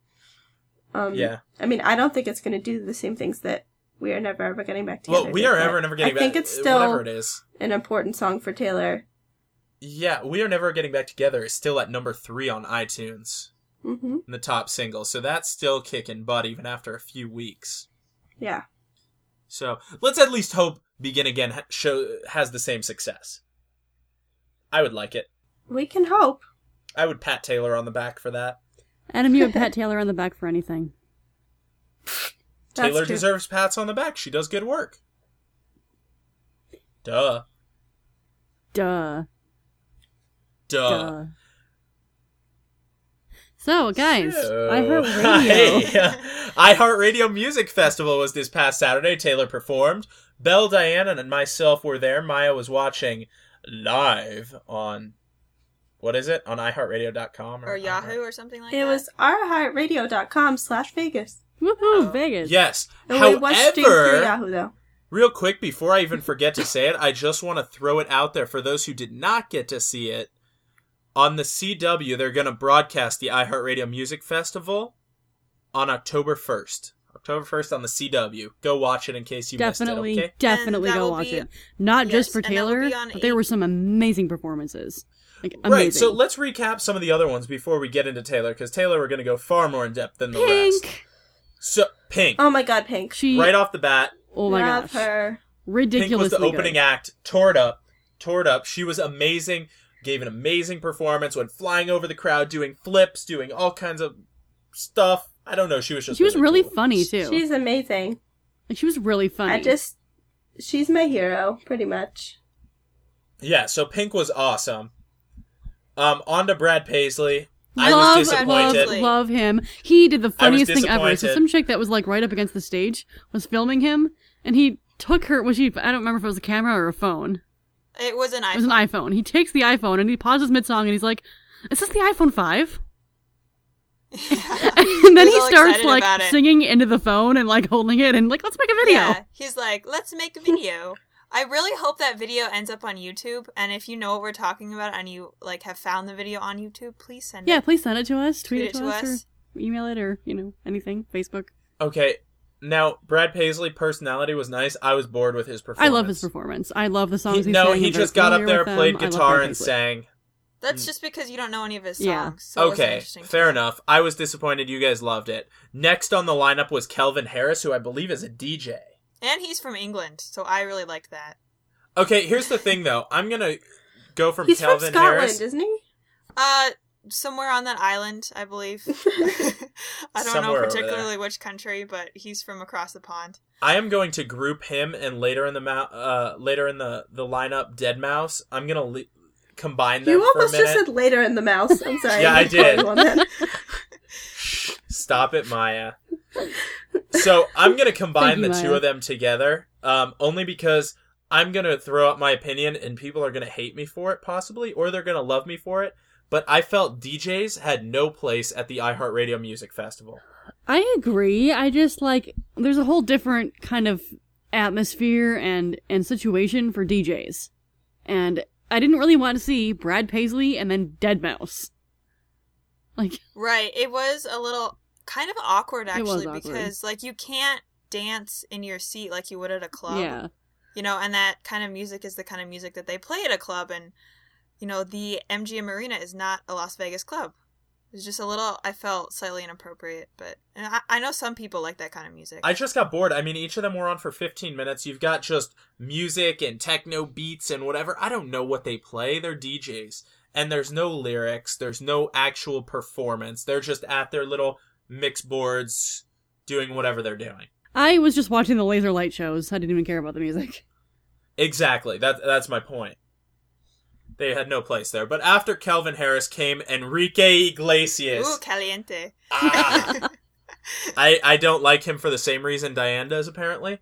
C: Um,
A: Yeah.
C: I mean, I don't think it's going to do the same things that We Are Never Ever Getting Back Together.
A: Well, we
C: did,
A: are
C: but
A: ever never getting
C: I
A: back.
C: think it's still
A: whatever it is.
C: an important song for Taylor.
A: Yeah, we are never getting back together is still at number three on iTunes
C: hmm
A: in the top single, so that's still kicking butt even after a few weeks.
C: Yeah.
A: So let's at least hope Begin Again ha- show has the same success. I would like it.
C: We can hope.
A: I would pat Taylor on the back for that.
B: Adam, you would pat Taylor on the back for anything.
C: That's
A: Taylor
C: true.
A: deserves pats on the back. She does good work. Duh.
B: Duh.
A: Duh.
B: Duh. So, guys,
A: So-
B: iHeartRadio.
A: Hey, iHeartRadio Music Festival was this past Saturday. Taylor performed. Belle, Diana, and myself were there. Maya was watching live on, what is it? On i heart radio dot com?
D: Or Yahoo or something like
C: It
D: that?
C: was ourheartradio.com slash Vegas.
B: Woohoo, Vegas.
A: Yes.
C: And we watched it through
A: However,
C: Yahoo, though.
A: real quick, before I even forget to say it, I just want to throw it out there for those who did not get to see it. On the C W, they're going to broadcast the iHeartRadio Music Festival on October first. October first on the C W. Go watch it in case you
B: Definitely,
A: missed it, okay?
B: definitely
D: And that
B: go
D: will
B: watch
D: be-
B: it. Not just
D: Yes,
B: for
D: and that will
B: Taylor,
D: be on
B: but there
D: eight-
B: were some amazing performances. Like, amazing.
A: Right, so let's recap some of the other ones before we get into Taylor, because Taylor, we're going to go far more in depth than the rest.
B: Pink!
A: So, Pink,
C: Oh my god, Pink.
B: She,
A: right off the bat,
B: oh my
C: Love
B: gosh.
C: her.
A: Pink was
B: Ridiculously
A: the opening
B: good.
A: act, tore it up, tore it up. She was amazing, gave an amazing performance, went flying over the crowd, doing flips, doing all kinds of stuff. I don't know, she was just
B: She was really
A: cool.
B: funny, too.
C: She's amazing.
B: Like, she was really funny.
C: I just... She's my hero, pretty much.
A: Yeah, so Pink was awesome. Um, on to Brad Paisley. I
B: love,
A: was disappointed.
B: love, love him. He did the funniest thing ever. So
A: disappointed.
B: some chick that was like right up against the stage was filming him, and he took her. Was she? I don't remember if it was a camera or a phone.
D: It was an iPhone.
B: It was an iPhone. He takes the iPhone and he pauses mid song and he's like, "Is this the iPhone five?" And then
D: He
B: he
D: was all
B: starts
D: excited
B: like
D: about it.
B: singing into the phone and like holding it and like, "Let's make a video."
D: Yeah, he's like, let's make a video. I really hope that video ends up on YouTube, and if you know what we're talking about and you like have found the video on YouTube, please send
B: Yeah,
D: it.
B: please send it to us, tweet,
D: Tweet
B: it to us, or email it, or you know anything, Facebook.
A: Okay, now Brad Paisley personality was nice. I was bored with his
B: I
A: performance.
B: love his performance. I love the songs
A: He,
B: he
A: no,
B: sang.
A: he
B: I'm
A: just
B: very
A: got up
B: familiar
A: there,
B: with them.
A: played
B: I love
A: guitar,
B: Brad
A: and
B: Paisley.
A: sang.
D: That's just because you don't know any of his songs.
B: Yeah.
D: So it wasn't
A: Okay,
D: interesting to
A: fair
D: me.
A: enough. I was disappointed you guys loved it. Next on the lineup was Kelvin Harris, who I believe is a D J.
D: And he's from England, so I really liked that.
A: Okay, here's the thing, though. I'm going to go from
C: He's
A: Kelvin
C: from Scotland,
A: Harris.
C: isn't he?
D: Uh, somewhere on that island, I believe. I don't
A: Somewhere
D: know
A: over
D: particularly which country, but he's from across the pond.
A: I am going to group him and later in the mou- uh later in the, the lineup, Deadmau five. I'm going to le- combine them
C: You
A: for a
C: almost
A: minute.
C: just said later in the mouse. I'm sorry.
A: Yeah, I did.
C: On that.
A: Stop it, Maya. So I'm going to combine
B: Thank
A: the
B: you,
A: two
B: Maya.
A: of them together, um, only because I'm going to throw out my opinion and people are going to hate me for it, possibly, or they're going to love me for it. But I felt D Js had no place at the iHeartRadio Music Festival.
B: I agree. I just like there's a whole different kind of atmosphere and and situation for D Js, and I didn't really want to see Brad Paisley and then deadmau five. Like,
D: Right. It was a little kind of awkward
B: It was
D: actually
B: awkward.
D: because like you can't dance in your seat like you would at a club.
B: yeah,
D: You know, and that kind of music is the kind of music that they play at a club, and you know, the M G M Arena is not a Las Vegas club. It was just a little, I felt slightly inappropriate, but and I, I know some people like that kind of music.
A: I just got bored. I mean, each of them were on for fifteen minutes. You've got just music and techno beats and whatever. I don't know what they play. They're D Js. And there's no lyrics. There's no actual performance. They're just at their little mix boards doing whatever they're doing.
B: I was just watching the laser light shows. I didn't even care about the music.
A: Exactly. That, that's my point. They had no place there. But after Calvin Harris came Enrique Iglesias.
D: Ooh, caliente.
A: Ah. I, I don't like him for the same reason Diane does, apparently.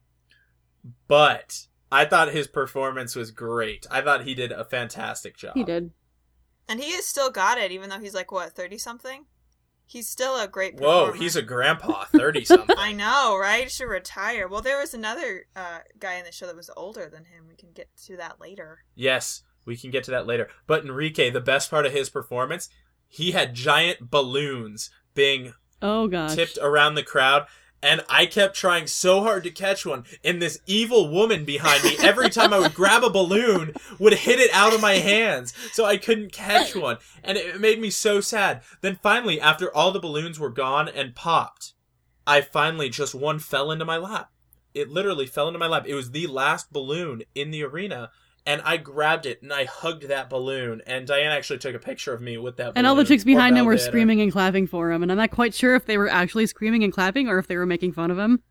A: But I thought his performance was great. I thought he did a fantastic job.
B: He did.
D: And he has still got it, even though he's like, what, thirty-something? He's still a great
A: Whoa,
D: performer.
A: he's a grandpa, thirty-something.
D: I know, right? Should retire. Well, there was another uh, guy in the show that was older than him. We can get to that later.
A: Yes, we can get to that later. But Enrique, the best part of his performance, he had giant balloons being
B: Oh gosh.
A: tipped around the crowd, and I kept trying so hard to catch one, and this evil woman behind me, every time I would grab a balloon, would hit it out of my hands, so I couldn't catch one, and it made me so sad. Then finally, after all the balloons were gone and popped, I finally, just one fell into my lap. It literally fell into my lap. It was the last balloon in the arena, and I grabbed it, and I hugged that balloon, and Diane actually took a picture of me with that balloon.
B: And all the chicks
A: Or
B: behind him
A: Belle
B: were
A: did, or-
B: screaming and clapping for him, and I'm not quite sure if they were actually screaming and clapping or if they were making fun of him.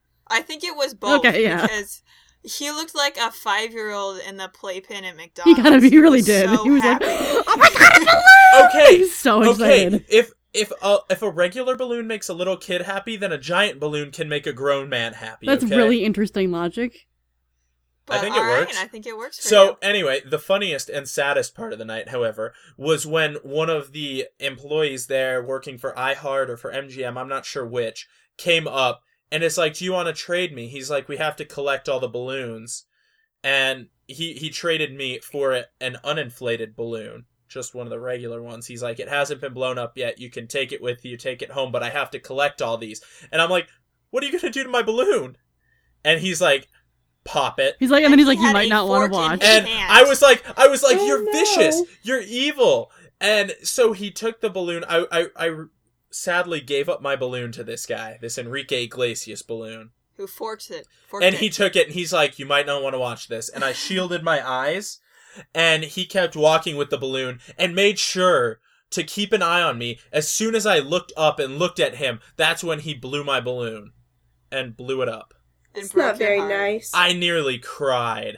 D: I think it was both.
B: Okay, yeah.
D: Because he looked like a five-year-old in the playpen at McDonald's.
B: He kind of, he really
D: was
B: did.
D: so
B: He was
D: happy.
B: like, "Oh my god, a balloon!"
A: Okay,
B: He's so
A: okay.
B: excited.
A: If if a if a regular balloon makes a little kid happy, then a giant balloon can make a grown man happy.
B: That's
A: okay?
B: really interesting logic.
D: But,
A: I think it
D: all right,
A: works.
D: I think it works for
A: So
D: you.
A: anyway, the funniest and saddest part of the night, however, was when one of the employees there working for iHeart or for M G M, I'm not sure which, came up and it's like, "Do you want to trade me?" He's like, "We have to collect all the balloons," and he he traded me for a, an uninflated balloon. Just one of the regular ones. He's like, "It hasn't been blown up yet. You can take it with you, take it home, but I have to collect all these." And I'm like, "What are you going to do to my balloon?" And he's like, "Pop it."
B: He's like, and then he's
D: he
B: like, you
D: had
B: might
D: a
B: not want to
D: fork in
B: watch.
D: his
A: And
D: hand.
A: I was like, I was like,
C: Oh,
A: "You're
C: no.
A: vicious. You're evil." And so he took the balloon. I, I, I sadly gave up my balloon to this guy, this Enrique Iglesias balloon.
D: Who forked it. Forked
A: And
D: it.
A: he took it and he's like, "You might not want to watch this." And I shielded my eyes and he kept walking with the balloon and made sure to keep an eye on me. As soon as I looked up and looked at him, that's when he blew my balloon and blew it up.
D: and
C: It's
D: broke
C: not
D: your
C: very
D: heart.
C: nice.
A: I nearly cried.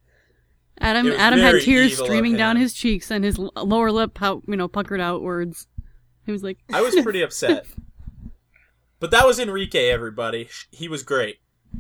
B: Adam
A: It was
B: Adam had
A: very
B: tears
A: evil of
B: streaming down
A: him.
B: his cheeks and his l- lower lip, pout, you know, puckered outwards. He was like,
A: I was pretty upset. But that was Enrique, everybody. He was great.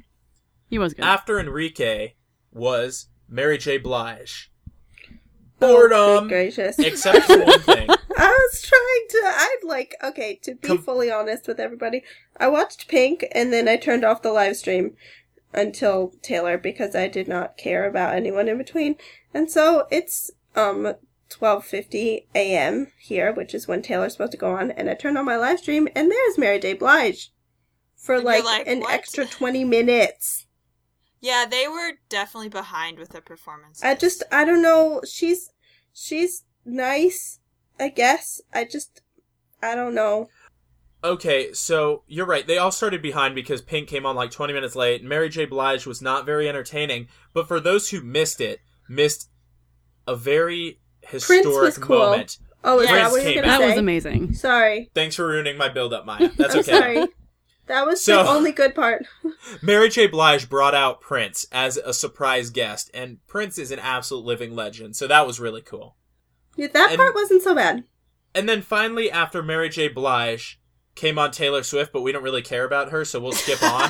B: he was good.
A: After Enrique was Mary J. Blige.
C: Oh,
A: Boredom,
C: good gracious.
A: except for one thing.
C: I was trying to. I'd like. Okay, to be
A: Com-
C: fully honest with everybody, I watched Pink and then I turned off the live stream until Taylor because I did not care about anyone in between. And so it's um twelve fifty a.m. here, which is when Taylor's supposed to go on, and I turned on my live stream and there's Mary J. Blige for
D: And you're
C: like,
D: like,
C: an
D: "What?"
C: extra twenty minutes.
D: Yeah, they were definitely behind with the performance.
C: I just, I don't know. She's, she's nice, I guess. I just, I don't know.
A: Okay, so you're right. They all started behind because Pink came on like twenty minutes late. And Mary J. Blige was not very entertaining. But for those who missed it, missed a very historic
C: was cool.
A: moment.
C: Oh, is
D: Prince
C: that what you're
A: came
C: gonna
B: that
C: say?
B: was amazing.
C: Sorry.
A: Thanks for ruining my build-up, Maya. That's
C: I'm
A: okay.
C: sorry. That was
A: So-
C: the only good part.
A: Mary J. Blige brought out Prince as a surprise guest, and Prince is an absolute living legend, so that was really cool.
C: Yeah, that
A: And-
C: part wasn't so bad.
A: And then finally, after Mary J. Blige, came on Taylor Swift, but we don't really care about her, so we'll skip on.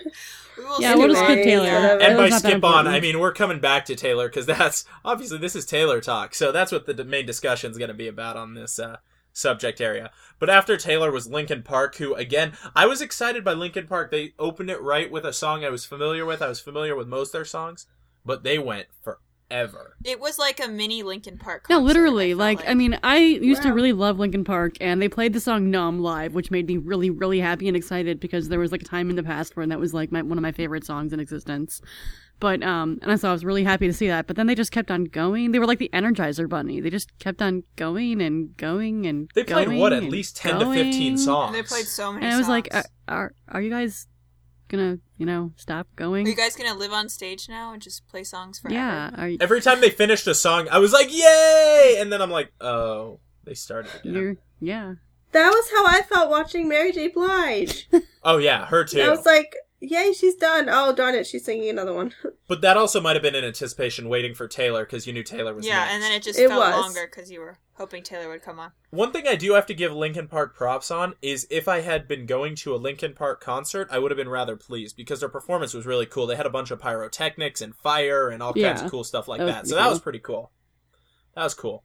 D: We will
B: Yeah,
D: skip
B: we'll just
D: on.
B: skip Taylor.
C: Yeah.
A: And
B: Taylor's
A: by
B: not that
A: skip on,
B: important.
A: I mean we're coming back to Taylor, because that's, obviously this is Taylor talk, so that's what the d- main discussion is going to be about on this uh, subject area. But after Taylor was Linkin Park, who, again, I was excited by Linkin Park. They opened it right with a song I was familiar with. I was familiar with most of their songs, but they went forever.
D: It was like a mini Linkin Park
B: No,
D: concert,
B: literally.
D: I felt
B: Like,
D: like,
B: I mean, I used to
C: Wow.
B: really love Linkin Park, and they played the song "Numb" live, which made me really, really happy and excited because there was like a time in the past where that was like my, one of my favorite songs in existence. But um, and so I was really happy to see that. But then they just kept on going. They were like the Energizer Bunny. They just kept on going and going and
A: They played,
B: going
A: what, at
B: and
A: least ten to fifteen
B: going.
A: songs?
D: and they played so many
B: And I was
D: songs.
B: like, are, are are you guys gonna you know stop going?
D: Are you guys gonna live on stage now and just play songs forever?
B: yeah. Are you,
A: Every time they finished a song, I was like, yay! And then I'm like, oh, they started again.
B: you're yeah.
C: That was how I felt watching Mary J. Blige.
A: Oh, yeah, her too.
C: I was like, yay, she's done. Oh, darn it, she's singing another one.
A: But that also might have been in anticipation waiting for Taylor, because you knew Taylor was
D: Yeah,
A: next.
D: and then it just
C: It
D: felt
C: was.
D: longer because you were hoping Taylor would come on.
A: One thing I do have to give Linkin Park props on is if I had been going to a Linkin Park concert, I would have been rather pleased, because their performance was really cool. They had a bunch of pyrotechnics and fire and all kinds
B: Yeah.
A: of cool stuff like
B: That was
A: that.
B: pretty
A: So that
B: cool.
A: was pretty cool. That was cool.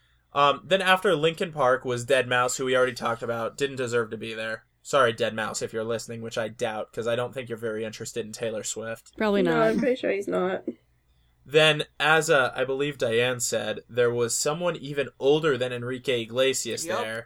A: Um, then after Linkin Park was deadmau five, who we already talked about. Didn't deserve to be there. Sorry, deadmau five, if you're listening, which I doubt, because I don't think you're very interested in Taylor Swift.
B: Probably
C: No,
B: not.
C: I'm pretty sure he's not.
A: Then, as uh, I believe Diane said, there was someone even older than Enrique Iglesias
D: Yup.
A: there,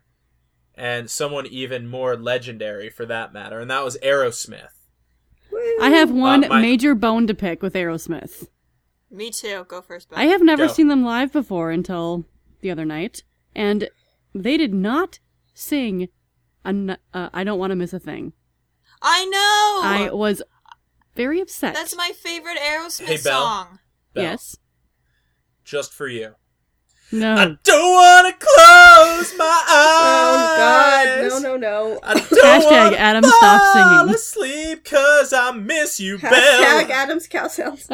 A: and someone even more legendary for that matter, and that was Aerosmith.
C: Woo.
B: I have one
A: Uh, my-
B: major bone to pick with Aerosmith.
D: Me too. Go first, Ben.
B: I have never
A: Go.
B: seen them live before until the other night, and they did not sing an- uh, I Don't Want to Miss a Thing.
D: I know!
B: I was very upset.
D: That's my favorite Aerosmith
A: Hey, Belle.
D: song.
A: Belle,
B: Yes.
A: just for you.
B: No.
A: I don't want to close my
C: Oh, God.
A: eyes.
C: No, no, no.
A: I don't
B: Hashtag
A: wanna
B: Adam, stop
A: fall
B: singing.
A: asleep 'cause I miss you,
C: Hashtag
A: Belle.
C: Adam's cow sounds.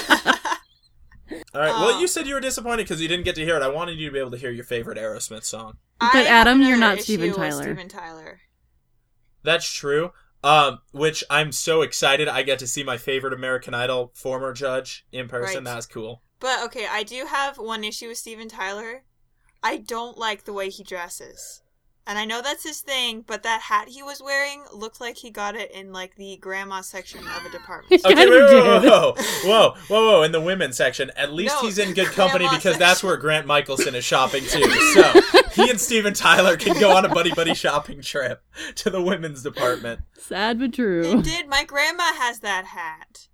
A: All right. Well,
D: Oh.
A: you said you were disappointed because you didn't get to hear it. I wanted you to be able to hear your favorite Aerosmith song.
D: I
B: But
D: have
B: Adam, you're
D: another
B: not Steven
D: issue with
B: Tyler.
D: Steven Tyler.
A: That's true. Um, which I'm so excited. I get to see my favorite American Idol former judge in person.
D: Right.
A: That's cool.
D: But okay, I do have one issue with Steven Tyler. I don't like the way he dresses. And I know that's his thing, but that hat he was wearing looked like he got it in like the grandma section of a department store.
A: Okay,
B: Kind
A: wait,
B: of
A: whoa,
B: did.
A: whoa, whoa, whoa, whoa! In the women's section, at least
D: No,
A: he's in good company
D: grandma
A: because that's
D: section.
A: where Grant Michelson is shopping too. So he and Steven Tyler can go on a buddy buddy shopping trip to the women's department.
B: Sad but
D: It
B: true.
D: did. My grandma has that hat.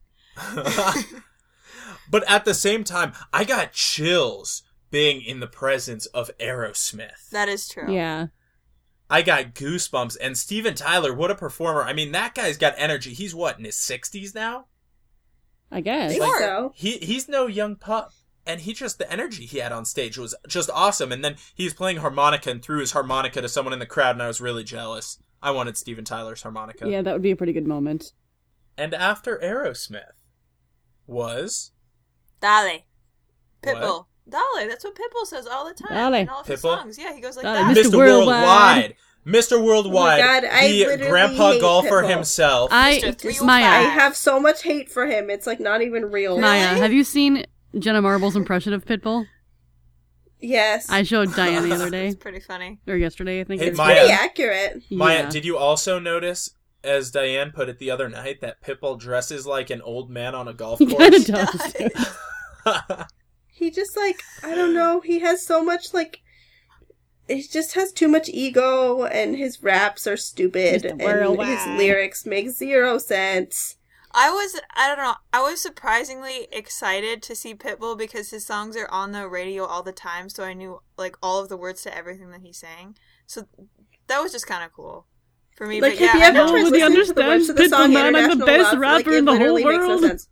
A: But at the same time, I got chills being in the presence of Aerosmith.
D: That is true.
B: Yeah.
A: I got goosebumps. And Steven Tyler, what a performer. I mean, that guy's got energy. He's what, in his sixties now?
B: I
C: I
B: guess.
C: think
D: Sure.
C: so.
A: He He's no young pup. And he just, the energy he had on stage was just awesome. And then he was playing harmonica and threw his harmonica to someone in the crowd, and I was really jealous. I wanted Steven Tyler's harmonica.
B: Yeah, that would be a pretty good moment.
A: And after Aerosmith was...
D: Dale.
A: What?
D: Pitbull. Dale. That's what Pitbull says all the time
B: Dale.
D: in all of his
A: Pitbull?
D: songs. Yeah, he goes like
B: Dale.
D: that.
B: Mister
A: Mister
B: Worldwide.
A: Worldwide. Mister Worldwide.
C: Oh my God, I
A: the
C: literally
A: grandpa
C: hate
A: golfer
C: Pitbull.
A: himself.
B: I
D: Mister three oh
B: Maya,
C: I
D: five.
C: have so much hate for him. It's like not even real.
B: Maya,
D: Really?
B: have you seen Jenna Marbles' impression of Pitbull?
C: Yes.
B: I showed Diane the other day
D: It's pretty funny.
B: or yesterday, I think.
A: Hey,
C: it's
A: Maya.
C: pretty accurate.
A: Maya,
B: Yeah.
A: did you also notice, as Diane put it the other night, that Pitbull dresses like an old man on a golf
B: He kind of
A: course?
B: does.
C: He just like I don't know. He has so much like. He just has too much ego, and his raps are stupid,
B: Mister
C: and
B: Worldwide.
C: his lyrics make zero sense.
D: I was, I don't know, I was surprisingly excited to see Pitbull because his songs are on the radio all the time, so I knew, like, all of the words to everything that he's saying. So that was just kind of cool for me.
C: Like,
D: but yeah,
C: have you
D: I
C: ever
D: know.
C: tried
B: Nobody
C: listening to the words
B: understands
C: of the
B: Pitbull,
C: song
B: man. I'm the
C: International
B: best
C: Love? Like,
B: rapper
C: it
B: in the whole
C: literally makes no
B: world.
C: sense.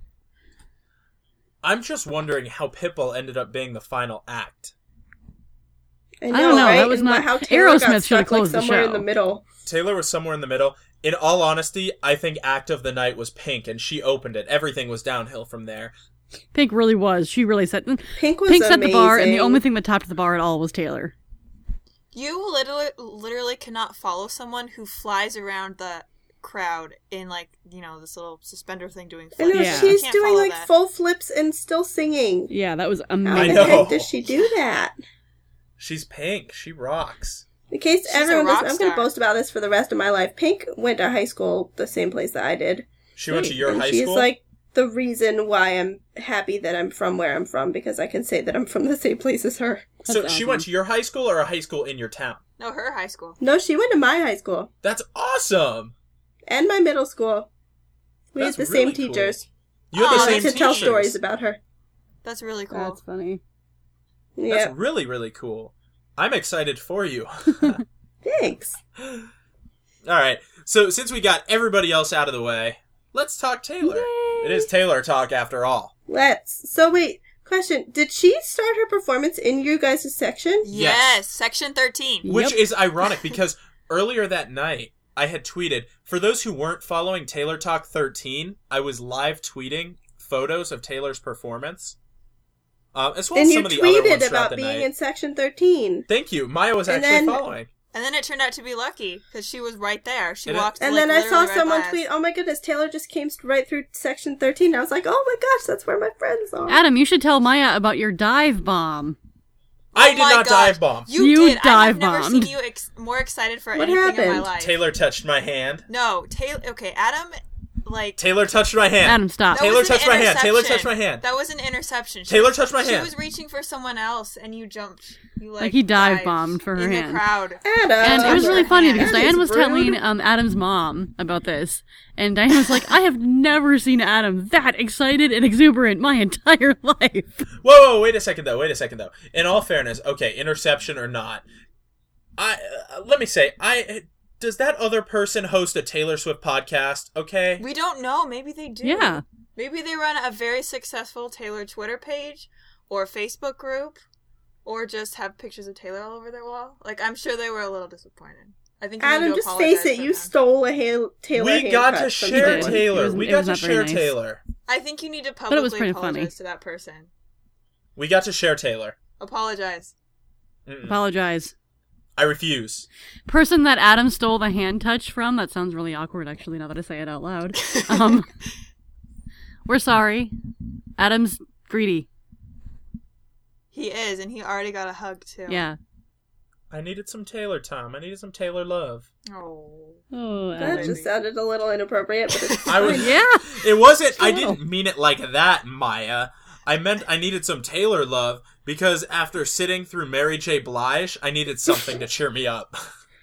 A: I'm just wondering how Pitbull ended up being the final act.
C: I
B: I
C: know,
B: don't know,
C: right?
B: that was
C: And
B: not-
C: how Taylor
B: Aerosmith
C: got
B: should've
C: stuck like
B: closed the
C: somewhere in
B: show.
C: the middle.
A: Taylor was somewhere in the middle. In all honesty, I think act of the night was Pink, and she opened it. Everything was downhill from there.
B: Pink really was. She really set.
C: Pink was
B: Pink set
C: amazing.
B: the bar, and the only thing that topped the bar at all was Taylor.
D: You literally, literally cannot follow someone who flies around the crowd in, like, you know, this little suspender thing doing
C: I know,
D: flips.
B: Yeah.
C: she's
D: You can't
C: doing
D: follow
C: like
D: that.
C: full flips and still singing.
B: Yeah, that was
C: How
B: amazing.
C: the
A: I know.
C: heck does she do that?
A: She's Pink. She rocks.
C: In case
D: She's a
C: everyone
D: rock
C: doesn't, I'm going to
D: star.
C: boast about this for the rest of my life. Pink went to high school the same place that I did.
A: She went to
B: Sweet.
A: your
C: and
A: high
C: she's
A: school?
C: like the reason why I'm happy that I'm from where I'm from, because I can say that I'm from the same place as her.
A: so
B: That's
A: she
B: awesome.
A: went to your high school or a high school in your town?
D: No, her high school.
C: No, she went to my high school
A: That's awesome.
C: and my middle school. We
A: That's
C: had the
A: really
C: same
A: cool.
C: teachers.
A: You
D: Oh,
A: had the
C: I
A: same
C: like to
A: teachers.
C: tell stories about her.
D: That's really cool.
B: That's funny.
C: Yeah,
A: That's really, really cool. I'm excited for you.
C: thanks.
A: All right. So since we got everybody else out of the way, let's talk Taylor.
B: Yay.
A: It is Taylor talk after all.
C: Let's. So wait, question: did she start her performance in you guys' section?
D: Yes,
A: Yes.
D: section thirteen.
A: Which
B: Yep.
A: is ironic because earlier that night, I had tweeted, for those who weren't following Taylor Talk thirteen, I was live tweeting photos of Taylor's performance, um, as well
C: And
A: as
C: you
A: some of the other ones
C: tweeted
A: throughout
C: about
A: the
C: being
A: night.
C: in section thirteen.
A: Thank you. Maya was
C: And
A: actually
C: then-
A: following.
D: And then it turned out to be lucky, because she was right there. She
A: And it-
D: walked
C: And
D: like,
C: then I saw
D: literally right
C: someone
D: by us.
C: tweet, "Oh my goodness, Taylor just came right through section thirteen." I was like, "Oh my gosh, that's where my friends are."
B: Adam, you should tell Maya about your dive bomb.
A: I
D: Oh
A: did
D: my
A: not
D: gosh.
A: dive bomb.
D: You,
B: You
D: did. I have
B: dive
D: never
B: bombed.
D: seen you ex- more excited for
C: What
D: anything in my
C: happened?
D: life.
A: Taylor touched my hand.
D: No, Taylor. Okay, Adam, like
A: Taylor touched my hand.
B: Adam, stop.
D: that
A: Taylor
D: was an
A: touched my hand. Taylor
D: interception.
A: touched my hand.
D: That was an interception. She,
A: Taylor touched my
D: She
A: hand.
D: was reaching for someone else, and you jumped. You like,
B: Like he dive
D: dived
B: bombed for her
D: in
B: hand.
D: the crowd.
C: Adam.
B: And it was really funny because
C: That
B: Diane
C: is
B: was
C: rude.
B: telling um, Adam's mom about this. And Diane was like, I have never seen Adam that excited and exuberant my entire life.
A: Whoa, whoa, wait a second though. Wait a second though. In all fairness, okay, interception or not, I uh, let me say, I does that other person host a Taylor Swift podcast? Okay,
D: We don't know. Maybe they do.
B: Yeah.
D: Maybe they run a very successful Taylor Twitter page or Facebook group, or just have pictures of Taylor all over their wall. Like, I'm sure they were a little disappointed. I think you need
C: Adam,
D: to
C: just
D: apologize
C: face it.
D: for
C: You
D: them.
C: stole a ha- Taylor.
A: we got to
C: haircut from
A: share
B: did.
C: someone.
B: It
A: Taylor.
B: was-
A: we
B: it
A: got
B: was
A: to
B: not very
A: share
B: nice.
A: Taylor.
D: I think you need to
B: it
D: publicly
B: was pretty
D: apologize
B: funny.
D: to that person.
A: We got to share Taylor.
D: Apologize.
A: Mm-mm.
B: Apologize.
A: I refuse.
B: Person that Adam stole the hand touch from, that sounds really awkward actually now that I say it out loud. Um, we're sorry. Adam's greedy.
D: He is, and he already got a hug, too.
B: Yeah.
A: I needed some Taylor time. I needed some Taylor love.
D: Oh.
B: Oh,
C: That
B: Adam.
C: just sounded a little inappropriate, but it's
A: I was.
C: fine.
B: Yeah.
A: It wasn't. I
B: Little.
A: didn't mean it like that, Maya. I meant I needed some Taylor love because after sitting through Mary J. Blige, I needed something to cheer me up.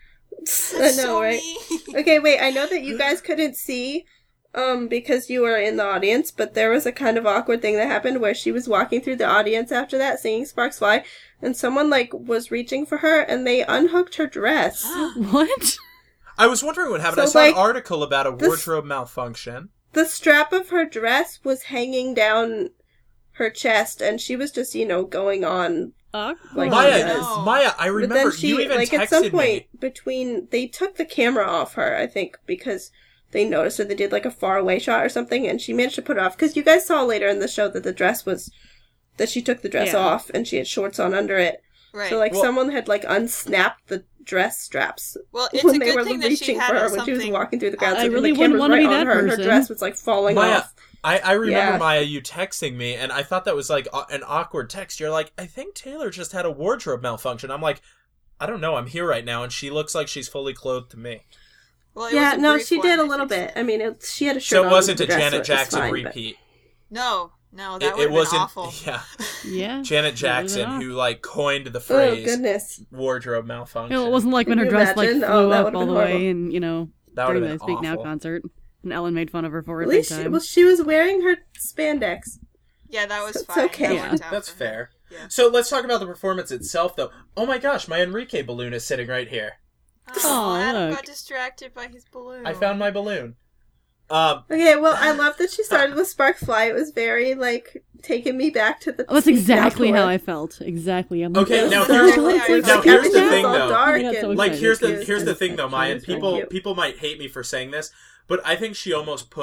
C: I know,
D: so
C: right?
D: mean.
C: Okay, wait. I know that you guys couldn't see, um, because you were in the audience, but there was a kind of awkward thing that happened where she was walking through the audience after that, singing "Sparks Fly," and someone like was reaching for her, and they unhooked her dress.
B: What?
A: I was wondering what happened. I
C: So,
A: saw
C: like,
A: an article about a
C: this-
A: wardrobe malfunction.
C: The strap of her dress was hanging down her chest, and she was just, you know, going on.
B: Awkward.
C: Like,
A: Maya,
C: does.
A: Maya, I
C: But
A: remember
C: then she,
A: you even
C: like,
A: texted
C: at some
A: me.
C: point between, they took the camera off her, I think, because they noticed that they did like a far away shot or something, and she managed to put it off. Because you guys saw later in the show that the dress was, that she took the dress
B: Yeah.
C: off and she had shorts on under it.
D: Right.
C: So like
A: Well-
C: someone had like unsnapped the dress straps
D: well, it's
C: when
D: a
C: they
D: good
C: were
D: thing that she
C: reaching
D: had
C: for her
D: something.
C: when she was walking through the crowd.
B: I
C: so the
B: really
C: camera
B: wouldn't
C: was
B: wanna be
C: right on
B: that
C: her, and her
B: person.
C: dress was like falling
A: Maya,
C: off.
A: I, I remember
C: Yeah.
A: Maya, you texting me, and I thought that was like a- an awkward text. You're like, I think Taylor just had a wardrobe malfunction. I'm like, I don't know. I'm here right now, and she looks like she's fully clothed to me.
D: Well, it
C: Yeah,
D: was a
C: no,
D: brief
C: she
D: one,
C: did a
D: I
C: little
D: think.
C: bit. I mean, it, she had a shirt
A: So
C: on
A: it wasn't
C: with
A: a
C: the dress, so
A: Janet
C: it was
A: Jackson
C: fine, but-
A: repeat.
D: No, no, that
A: It,
D: would
A: it
D: have been
A: wasn't.
D: awful.
A: Yeah,
B: Yeah.
A: Janet Jackson, who like coined the phrase
C: Oh goodness!
A: wardrobe malfunction.
B: You know, it wasn't like when
C: Can
B: her
C: you
B: dress like
C: imagine?
B: flew
C: Oh, that
B: up
C: would've
B: all
C: been
B: the way
C: horrible.
B: and, you know,
A: That
B: during
A: would've
B: the
A: been
B: Speak Now
A: awful.
B: concert. And Ellen made fun of her for it
C: At
B: big
C: least she,
B: time.
C: well, she was wearing her spandex.
D: Yeah, that was
C: So it's
D: fine.
C: okay.
D: That
B: Yeah.
D: worked out
A: That's
D: for her.
A: fair.
D: Yeah.
A: So let's talk about the performance itself, though. Oh my gosh, my Enrique balloon is sitting right here.
D: Oh,
B: Aw,
D: Adam
B: look.
D: got distracted by his balloon.
A: I found my balloon. Um,
C: Okay, well, I love that she started with Sparks Fly. It was very like taking me back to the.
B: Oh, that's
C: Speak Now
B: exactly
C: tour.
B: how I felt. Exactly. I'm
A: Okay,
B: like,
A: now
B: oh,
A: here's-
B: so
D: now
B: excited.
A: now here's the
C: everything
A: thing,
C: was all
A: though.
C: dark
B: I got so
C: and-
A: like here's the
C: cute.
A: here's the thing though,
C: She
A: Maya,
C: was
A: and
C: very
A: people
C: cute.
A: people might hate me for saying this, but I think she almost put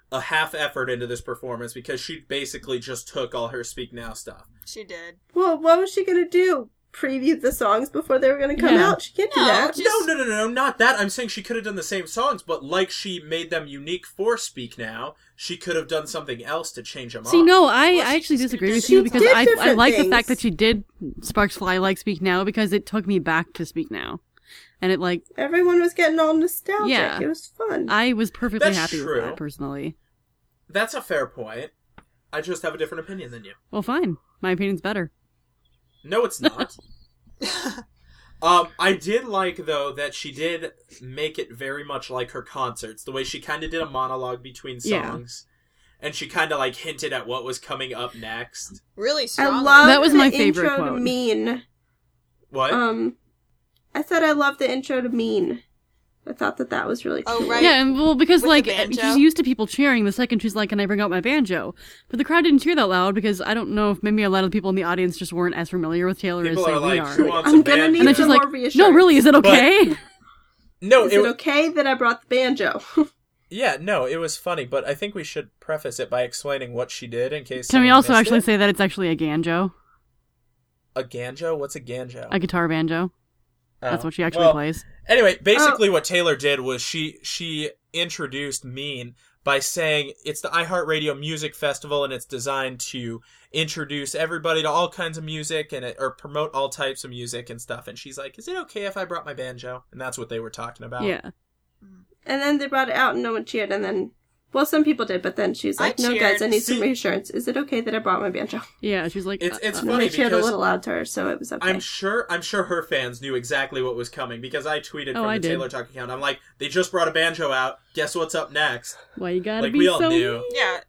A: a half effort into this performance because she basically just took all her Speak Now stuff.
D: She did.
C: Well, what was she gonna do? Preview the songs before they were gonna come
B: Yeah.
C: out? She can't do
D: No,
C: that.
D: just-
A: No, no, no, no, no, not that. I'm saying she could have done the same songs, but like she made them unique for Speak Now, she could have done something else to change them
B: See,
A: up.
B: no, I,
D: Well,
B: I
D: she
B: actually
D: just
B: disagree
D: did
B: with
C: she
B: you because
C: did
B: I I
C: different
B: like the
C: things.
B: fact that she did Sparks Fly Like Speak Now because it took me back to Speak Now. And it, like,
C: Everyone was getting all nostalgic.
B: Yeah.
C: It was fun.
B: I was perfectly
A: That's
B: happy
A: true.
B: with that, personally.
A: That's a fair point. I just have a different opinion than you.
B: Well, fine. My opinion's better.
A: No, it's not. um, I did like, though, that she did make it very much like her concerts. The way she kind of did a monologue between
B: Yeah.
A: songs. And she kind of, like, hinted at what was coming up next.
D: Really
C: I
D: strong.
C: love
B: That was
C: the
B: my favorite
C: intro to
B: quote.
C: Mean.
A: What?
C: Um, I said I loved the intro to Mean. I thought that that was really cool.
D: Oh, right.
B: Yeah, and well, because,
D: With
B: like,
D: the banjo?
B: she's used to people cheering the second she's like, can I bring out my banjo? But the crowd didn't cheer that loud because I don't know if maybe a lot of people in the audience just weren't as familiar with Taylor
A: People
B: as, say,
A: are
B: we
A: like,
B: are.
A: who wants
C: I'm
A: a
C: gonna
A: band?
C: need
B: And then she's
C: some
B: like,
C: more reassurance.
B: no, really, is it okay?
A: No,
C: Is
A: it,
C: it
A: wa-
C: okay that I brought the banjo?
A: yeah, no, it was funny, but I think we should preface it by explaining what she did in case
B: Can we
A: someone
B: also
A: missed
B: actually
A: it.
B: say that it's actually a ganjo?
A: A ganjo? What's a ganjo?
B: A guitar banjo? That's
A: Oh.
B: what she actually
A: Well,
B: plays.
A: Anyway, basically what Taylor did was she she introduced Mean by saying it's the iHeartRadio Music Festival and it's designed to introduce everybody to all kinds of music and it, or promote all types of music and stuff. And she's like, is it okay if I brought my banjo? And that's what they were talking about.
B: Yeah.
C: And then they brought it out and no one cheered. And then, well, some people did, but then she's
D: I
C: like, no,
D: cheered.
C: guys, I need some
A: See-
C: reassurance. Is it okay that I brought my banjo?
B: Yeah, she's like,
A: It's
B: uh,
A: it's
B: uh,
C: And
A: funny
C: they cheered a
A: because
C: little loud to her, so it was okay.
A: I'm sure I'm sure her fans knew exactly what was coming because I tweeted
B: Oh,
A: from
B: I
A: the
B: did.
A: Taylor Talk account. I'm like, they just brought a banjo out. Guess what's up next?
B: why you gotta
A: Like
B: be
A: we all
B: so
A: knew.
D: Yeah.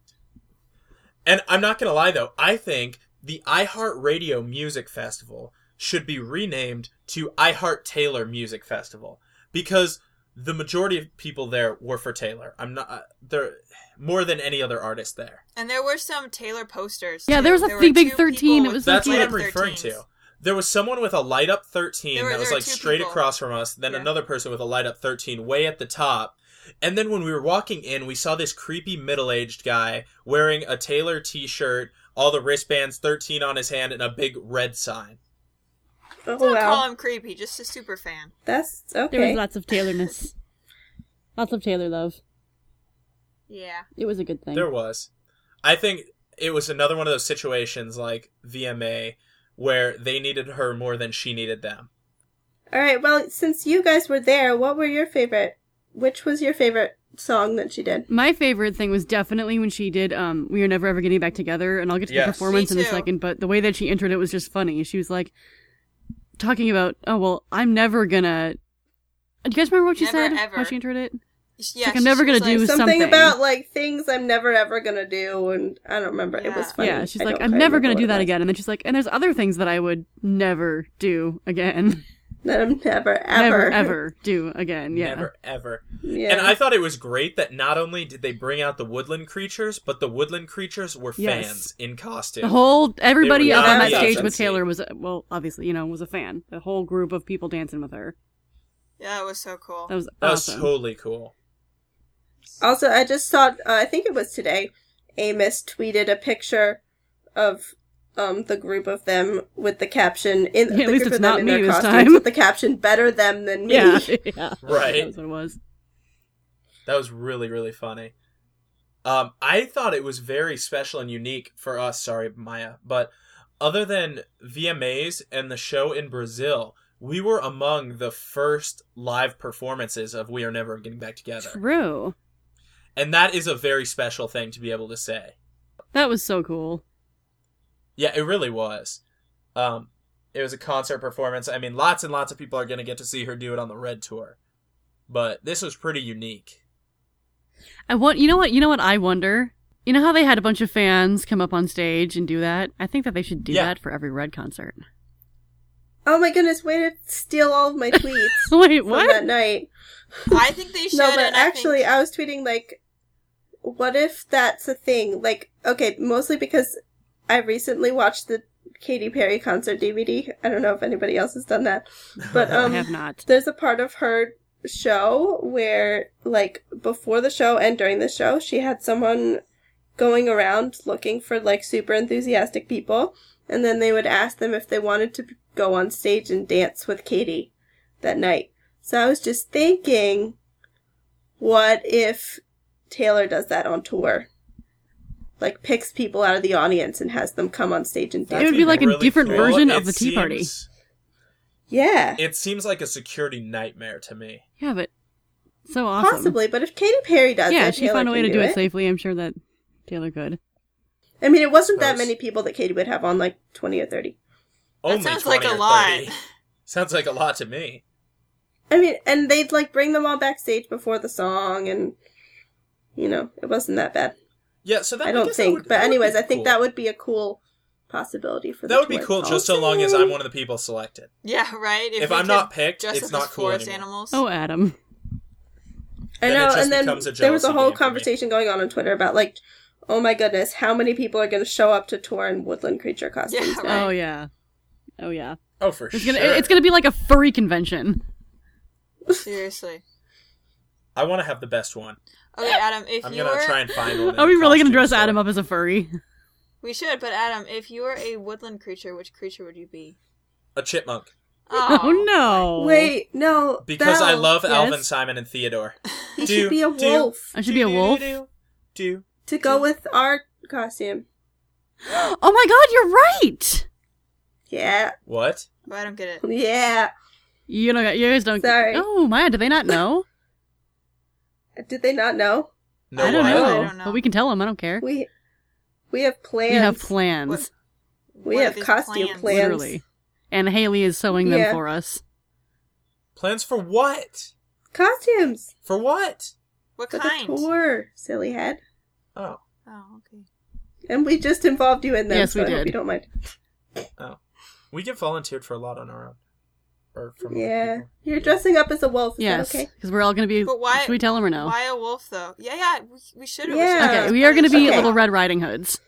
A: And I'm not going to lie, though. I think the iHeartRadio Music Festival should be renamed to iHeart Taylor Music Festival because the majority of people there were for Taylor. I'm not uh, there more than any other artist there.
D: And there were some Taylor posters.
B: Yeah,
D: too.
B: there was a
D: were
B: big, big
D: two
B: thirteen.
D: people
B: It was
D: with
A: That's what
B: like-
A: I'm referring
D: thirteens.
A: to. There was someone with a light up thirteen
D: There were-
A: that was
D: there were
A: like
D: two
A: straight
D: people.
A: across from us, then
D: Yeah.
A: another person with a light up thirteen way at the top. And then when we were walking in, we saw this creepy middle-aged guy wearing a Taylor t-shirt, all the wristbands, thirteen on his hand, and a big red sign.
C: Oh,
D: Don't
C: wow.
D: call him creepy, just a super fan.
C: That's
B: There was
C: okay.
B: lots of Taylorness. Lots of Taylor love.
D: Yeah.
B: It was a good thing.
A: There was. I think it was another one of those situations like V M A where they needed her more than she needed them.
C: All right, well, since you guys were there, what were your favorite? Which was your favorite song that she did?
B: My favorite thing was definitely when she did um We Are Never Ever Getting Back Together, and I'll get to
A: Yes.
B: the performance
D: Me
B: in a
D: too.
B: second, but the way that she entered it was just funny. She was like talking about, oh well, I'm never gonna do you guys remember what she
D: Never,
B: said?
D: ever.
B: How she entered it?
D: Yeah,
B: like, I'm never
D: she
B: gonna
D: was
B: do
D: like,
C: Something,
B: something.
C: about like things I'm never ever gonna do, and I don't remember. It was
D: Yeah.
C: funny.
B: Yeah, she's
C: I
B: like,
C: don't
B: I'm
C: quite
B: never
C: remember
B: gonna
C: what
B: do
C: it
B: that
C: was.
B: again. And then she's like, and there's other things that I would never do again.
C: That I'm never ever
B: never ever do again. Yeah.
A: Never, ever.
C: Yeah.
A: And I thought it was great that not only did they bring out the woodland creatures, but the woodland creatures were
B: Yes.
A: fans in costume.
B: The whole everybody
A: They
C: were
B: up on
C: not
B: that
C: the
B: stage with
A: agency.
B: Taylor was well, obviously, you know, was a fan. The whole group of people dancing with her.
D: Yeah, it was so cool.
B: That was
A: that was
B: awesome.
A: totally cool.
C: Also, I just saw. Uh, I think it was today. Amos tweeted a picture of um the group of them with the caption in
B: Yeah,
C: the
B: at least
C: group
B: it's
C: of them
B: not
C: in
B: me
C: their
B: this
C: costumes
B: time.
C: with the caption "Better them than me."
B: Yeah, yeah.
A: Right.
B: That was what it was.
A: That was really, really funny. Um, I thought it was very special and unique for us. Sorry, Maya. But other than V M As and the show in Brazil, we were among the first live performances of We Are Never Getting Back Together.
B: True.
A: And that is a very special thing to be able to say.
B: That was so cool.
A: Yeah, it really was. Um, it was a concert performance. I mean, lots and lots of people are going to get to see her do it on the Red Tour. But this was pretty unique.
B: I want. You know what? You know what? I wonder. You know how they had a bunch of fans come up on stage and do that? I think that they should do
A: Yeah.
B: that for every Red concert.
C: Oh my goodness! Way to steal all of my tweets
B: Wait,
C: from
B: what?
C: that night.
D: I think they should.
C: No, but
D: and I
C: actually,
D: think...
C: I was tweeting like, what if that's a thing? Like, okay, mostly because I recently watched the Katy Perry concert D V D. I don't know if anybody else has done that, but
B: I
C: um,
B: have not.
C: there's a part of her show where, like, before the show and during the show, she had someone going around looking for, like, super enthusiastic people, and then they would ask them if they wanted to go on stage and dance with Katie that night. So I was just thinking, what if Taylor does that on tour? Like, picks people out of the audience and has them come on stage and dance.
B: It would be like a different version of the Tea
A: seems,
B: Party.
C: Yeah.
A: It seems like a security nightmare to me.
B: Yeah, but so awesome.
C: Possibly, but if Katy Perry does
B: yeah,
C: it,
B: she
C: Taylor
B: found a way
C: can
B: to do it.
C: it
B: safely. I'm sure that Taylor could.
C: I mean, it wasn't that
A: Those-
C: many people that Katy would have on, like, twenty or thirty.
A: Only
D: sounds like
A: twenty
D: a
A: or
D: lot.
A: thirty. Sounds like a lot to me.
C: I mean, and they'd, like, bring them all backstage before the song, and, you know, it wasn't that bad.
A: Yeah, so that
C: I
A: I
C: don't
A: guess that
C: think.
A: would-
C: but
A: that would
C: anyways,
A: be
C: I think
A: cool.
C: that would be a cool possibility for the
A: That would be
C: tour.
A: cool,
C: All
A: just so long as
C: saying.
A: I'm one of the people selected.
D: Yeah, right?
A: If
D: we
A: I'm
D: could
A: not picked,
D: dress
A: it's
D: up
A: not
D: as
A: cool
D: forest
A: anymore.
D: animals.
B: Oh, Adam.
C: I
A: Then it
C: know,
A: just
C: and then
A: becomes a
C: there was a
A: jealousy
C: whole
A: game for me.
C: conversation going on on Twitter about, like, oh my goodness, how many people are going to show up to tour in woodland creature costumes?
D: Yeah,
C: now?
B: Oh yeah. Oh yeah.
A: Oh, for
B: It's
A: sure.
B: gonna it's gonna be like a furry convention.
D: Seriously.
A: I want to have the best one.
D: Okay, Adam, if
A: I'm
D: you
A: gonna
D: were...
A: try and find one. in
B: Are we
A: a
B: really gonna
A: costume
B: dress
A: store.
B: Adam up as a furry?
D: We should, but Adam, if you were a woodland creature, which creature would you be?
A: A chipmunk.
B: Oh, no.
C: Wait, no.
A: Because I
C: Belle,
A: love
C: yes?
A: Alvin, Simon, and Theodore.
C: He
A: Do,
C: should be a
A: do,
C: wolf
B: I should be a wolf.
A: Do, do,
C: to go with our costume.
B: Oh my god, you're right!
C: Yeah,
A: What?
D: But I don't get it.
C: yeah.
B: You know you guys don't
C: Sorry.
B: Oh Maya, do they not know?
C: Did they not know?
A: No,
B: I don't
A: why?
B: know.
D: I don't know.
B: But we can tell them, I don't care.
C: We we have plans.
B: We have plans.
D: What-
C: We
D: what are
C: have
D: these
C: costume plans.
B: Literally. And Haley is sewing them
C: Yeah.
B: for us.
A: Plans for what?
C: Costumes
A: For what?
D: What
C: for
D: kind?
C: the tour, silly head.
A: Oh.
D: Oh, okay.
C: And we just involved you in them,
B: Yes,
C: so
B: we
C: I hope
B: did.
C: you don't mind.
A: We get volunteered for a lot on our own. Or from other
C: Yeah,
A: people.
C: you're dressing up as a wolf. Is
B: Yes.
C: that okay?
B: Because we're all gonna be
D: But why-
B: should we tell them or no?
D: Why a wolf, though? Yeah, yeah, we, we should.
C: Yeah.
B: Okay, we are gonna be
C: Okay.
B: little Red Riding Hoods.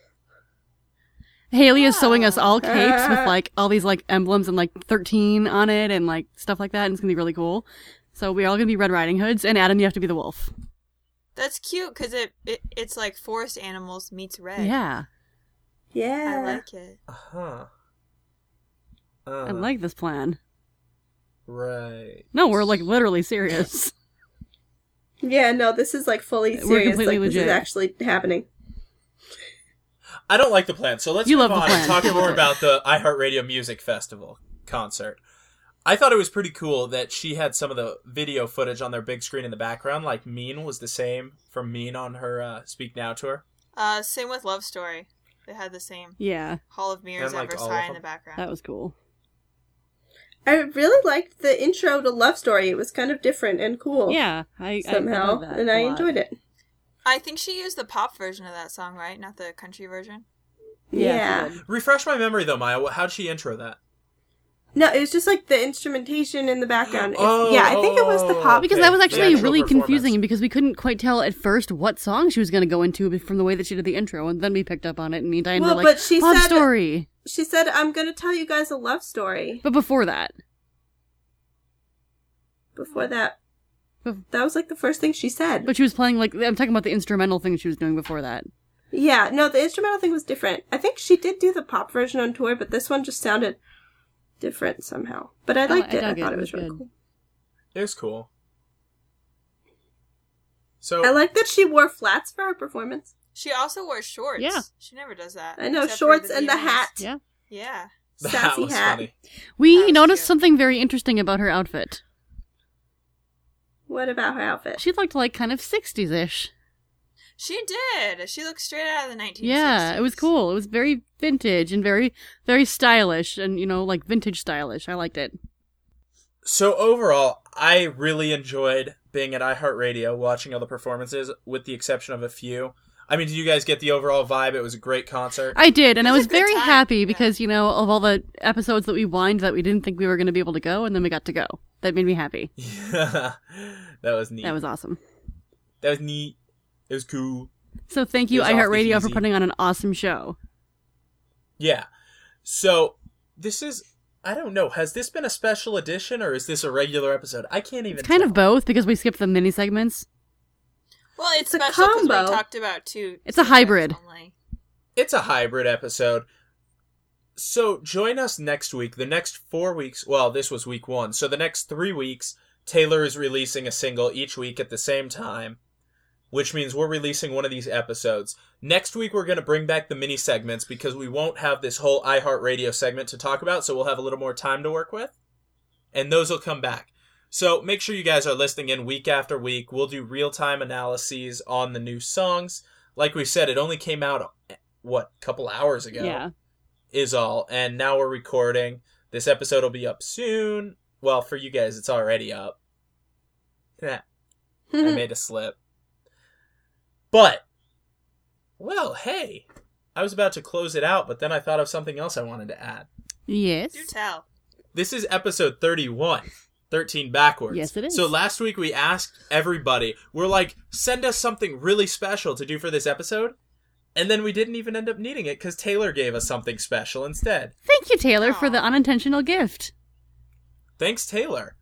B: Haley is sewing us all capes with
C: Ah.
B: like all these like emblems and like thirteen on it and like stuff like that, and it's gonna be really cool. So we're all gonna be Red Riding Hoods, and Adam, you have to be the wolf.
D: That's cute, because it, it it's like forest animals meets red.
B: Yeah,
C: Yeah.
D: I like it.
A: Uh-huh. Uh,
B: I like this plan.
A: Right.
B: No, we're like literally serious.
C: Yeah, no, this is like fully
B: We're
C: serious.
B: completely
C: like, This
B: legit.
C: is actually happening.
A: I don't like the plan, so let's
B: You
A: move
B: love the
A: on
B: plan.
A: and talk
B: Deal with
A: more
B: it.
A: about the iHeartRadio Music Festival concert. I thought it was pretty cool that she had some of the video footage on their big screen in the background, like Mean was the same from Mean on her uh, Speak Now tour.
D: Uh, same with Love Story. They had the same
B: Yeah,
D: Hall of Mirrors
A: And, like,
D: at
A: all of
D: Versailles in
A: them.
D: the background.
B: that was cool.
C: I really liked the intro to Love Story. It was kind of different and cool.
B: Yeah, I
C: Somehow,
B: I, I love that
C: and
B: a
C: I
B: lot.
C: enjoyed it.
D: I think she used the pop version of that song, right? Not the country version.
B: Yeah,
C: Yeah.
B: she did.
A: Refresh my memory though, Maya. Wh- How'd she intro that?
C: No, it was just like the instrumentation in the background. It's-
A: Oh,
C: yeah, I think it was the pop.
B: Because
A: Okay,
B: that was
A: the
B: actually
A: actual
B: really
A: performance.
B: confusing because we couldn't quite tell at first what song she was going to go into from the way that she did the intro, and then we picked up on it, and me and Diane
C: Well,
B: were like,
C: but she
B: "Love
C: said-
B: story."
C: She said, I'm going to tell you guys a love story.
B: But before that,
C: Before that,
B: Bef-
C: that was like the first thing she said.
B: but she was playing like I'm talking about the instrumental thing she was doing before that.
C: Yeah, no, the instrumental thing was different. I think she did do the pop version on tour, but this one just sounded different somehow. But I liked
B: I
C: it. I
B: dug it.
C: thought
B: It
C: it was
B: was
C: really
B: good.
C: cool.
A: It was cool. So
C: I like that she wore flats for her performance.
D: She also wore shorts.
B: Yeah.
D: She never does that.
C: I know,
D: except for
C: shorts
D: the
C: and the
D: V M As.
C: hat.
B: Yeah,
D: Yeah.
A: that
C: Sassy
A: was
C: hat.
A: funny.
B: we
D: That was
B: noticed
D: cute.
B: something very interesting about her outfit.
C: What about her outfit?
B: She looked like kind of sixties ish.
D: She did. She looked straight out of the nineteen sixties.
B: Yeah, it was cool. It was very vintage and very, very stylish, and you know, like vintage stylish. I liked it.
A: So overall, I really enjoyed being at iHeartRadio, watching all the performances, with the exception of a few. I mean, did you guys get the overall vibe? It was a great concert.
B: I did, and
D: It
B: I
D: was
B: was
D: a good
B: very
D: time,
B: happy
D: yeah.
B: because, you know, of all the episodes that we whined that we didn't think we were going to be able to go, and then we got to go. That made me happy.
A: that was neat.
B: That was awesome.
A: That was neat. It was cool.
B: So thank you,
A: It was off the
B: iHeartRadio, for
A: easy.
B: putting on an awesome show.
A: Yeah. So this is I don't know. Has this been a special edition or is this a regular episode? I can't even
B: It's kind
A: tell.
B: of both because we skipped the mini segments.
D: Well, it's,
C: It's a
D: special because we
C: combo.
D: talked about two.
B: It's a hybrid.
D: Only.
A: It's a hybrid episode. So join us next week. The next four weeks, well, this was week one. So the next three weeks, Taylor is releasing a single each week at the same time, which means we're releasing one of these episodes. Next week, we're going to bring back the mini segments because we won't have this whole iHeartRadio segment to talk about, so we'll have a little more time to work with. And those will come back. So make sure you guys are listening in week after week. We'll do real-time analyses on the new songs. Like we said, it only came out, what, a couple hours ago?
B: Yeah.
A: Is all. And now we're recording. This episode will be up soon. Well, for you guys, it's already up. Yeah. I made a slip. But, well, hey, I was about to close it out, but then I thought of something else I wanted to add.
B: Yes.
D: Do tell.
A: This is episode thirty-one, thirteen backwards.
B: Yes, it is.
A: So last week we asked everybody, we're like, send us something really special to do for this episode. And then we didn't even end up needing it because Taylor gave us something special instead.
B: Thank you, Taylor, for
D: Aw.
B: the unintentional gift.
A: Thanks, Taylor.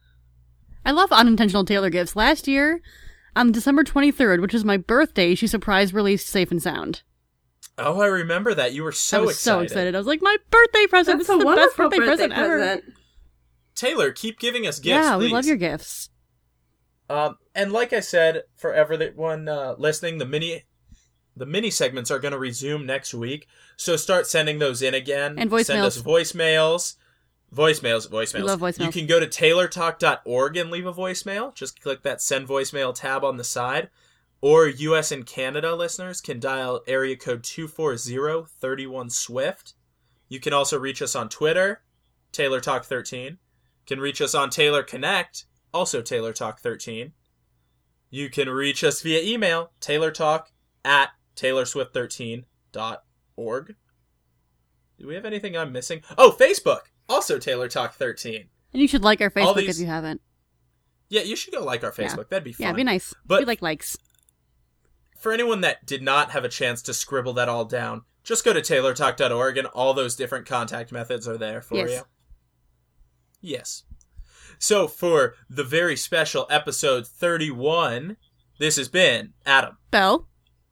B: I love unintentional Taylor gifts. Last year, on December twenty-third, which is my birthday, she surprise released Safe and Sound.
A: Oh, I remember that. You were so
B: I was
A: excited.
B: so excited. I was like, my birthday present.
C: That's
B: this
C: a
B: is the best
C: wonderful
B: birthday,
C: birthday
B: present, ever.
C: present.
A: Taylor, keep giving us gifts,
B: yeah,
A: please.
B: we love your gifts.
A: Um, and like I said, for everyone uh, listening, the mini the mini segments are going to resume next week. So start sending those in again.
B: And voicemails.
A: Send us voicemails. Voicemails, voicemails.
B: We love voicemails.
A: You can go to taylor talk dot org and leave a voicemail. Just click that send voicemail tab on the side. Or U S and Canada listeners can dial area code two four zero, three one, SWIFT. You can also reach us on Twitter, Taylor Talk thirteen. Can reach us on Taylor Connect, also Taylor Talk thirteen. You can reach us via email, taylortalk at taylor swift thirteen dot org. Do we have anything I'm missing? Oh, Facebook, also Taylor Talk thirteen.
B: And you should like our
A: All
B: Facebook
A: these-
B: if you haven't.
A: Yeah, you should go like our Facebook.
B: Yeah.
A: That'd be fun.
B: Yeah, be nice.
A: But-
B: we like likes.
A: For anyone that did not have a chance to scribble that all down, just go to taylor talk dot org and all those different contact methods are there for
B: Yes.
A: you. Yes. So for the very special episode thirty-one, this has been Adam
B: Belle.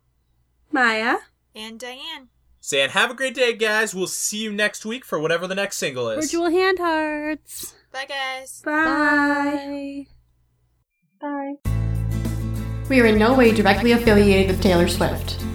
C: Maya.
D: And Diane.
A: saying, have a great day, guys. We'll see you next week for whatever the next single is.
B: Virtual hand hearts.
D: Bye, guys.
C: Bye.
B: Bye.
C: Bye.
E: We are in no way directly affiliated with Taylor Swift.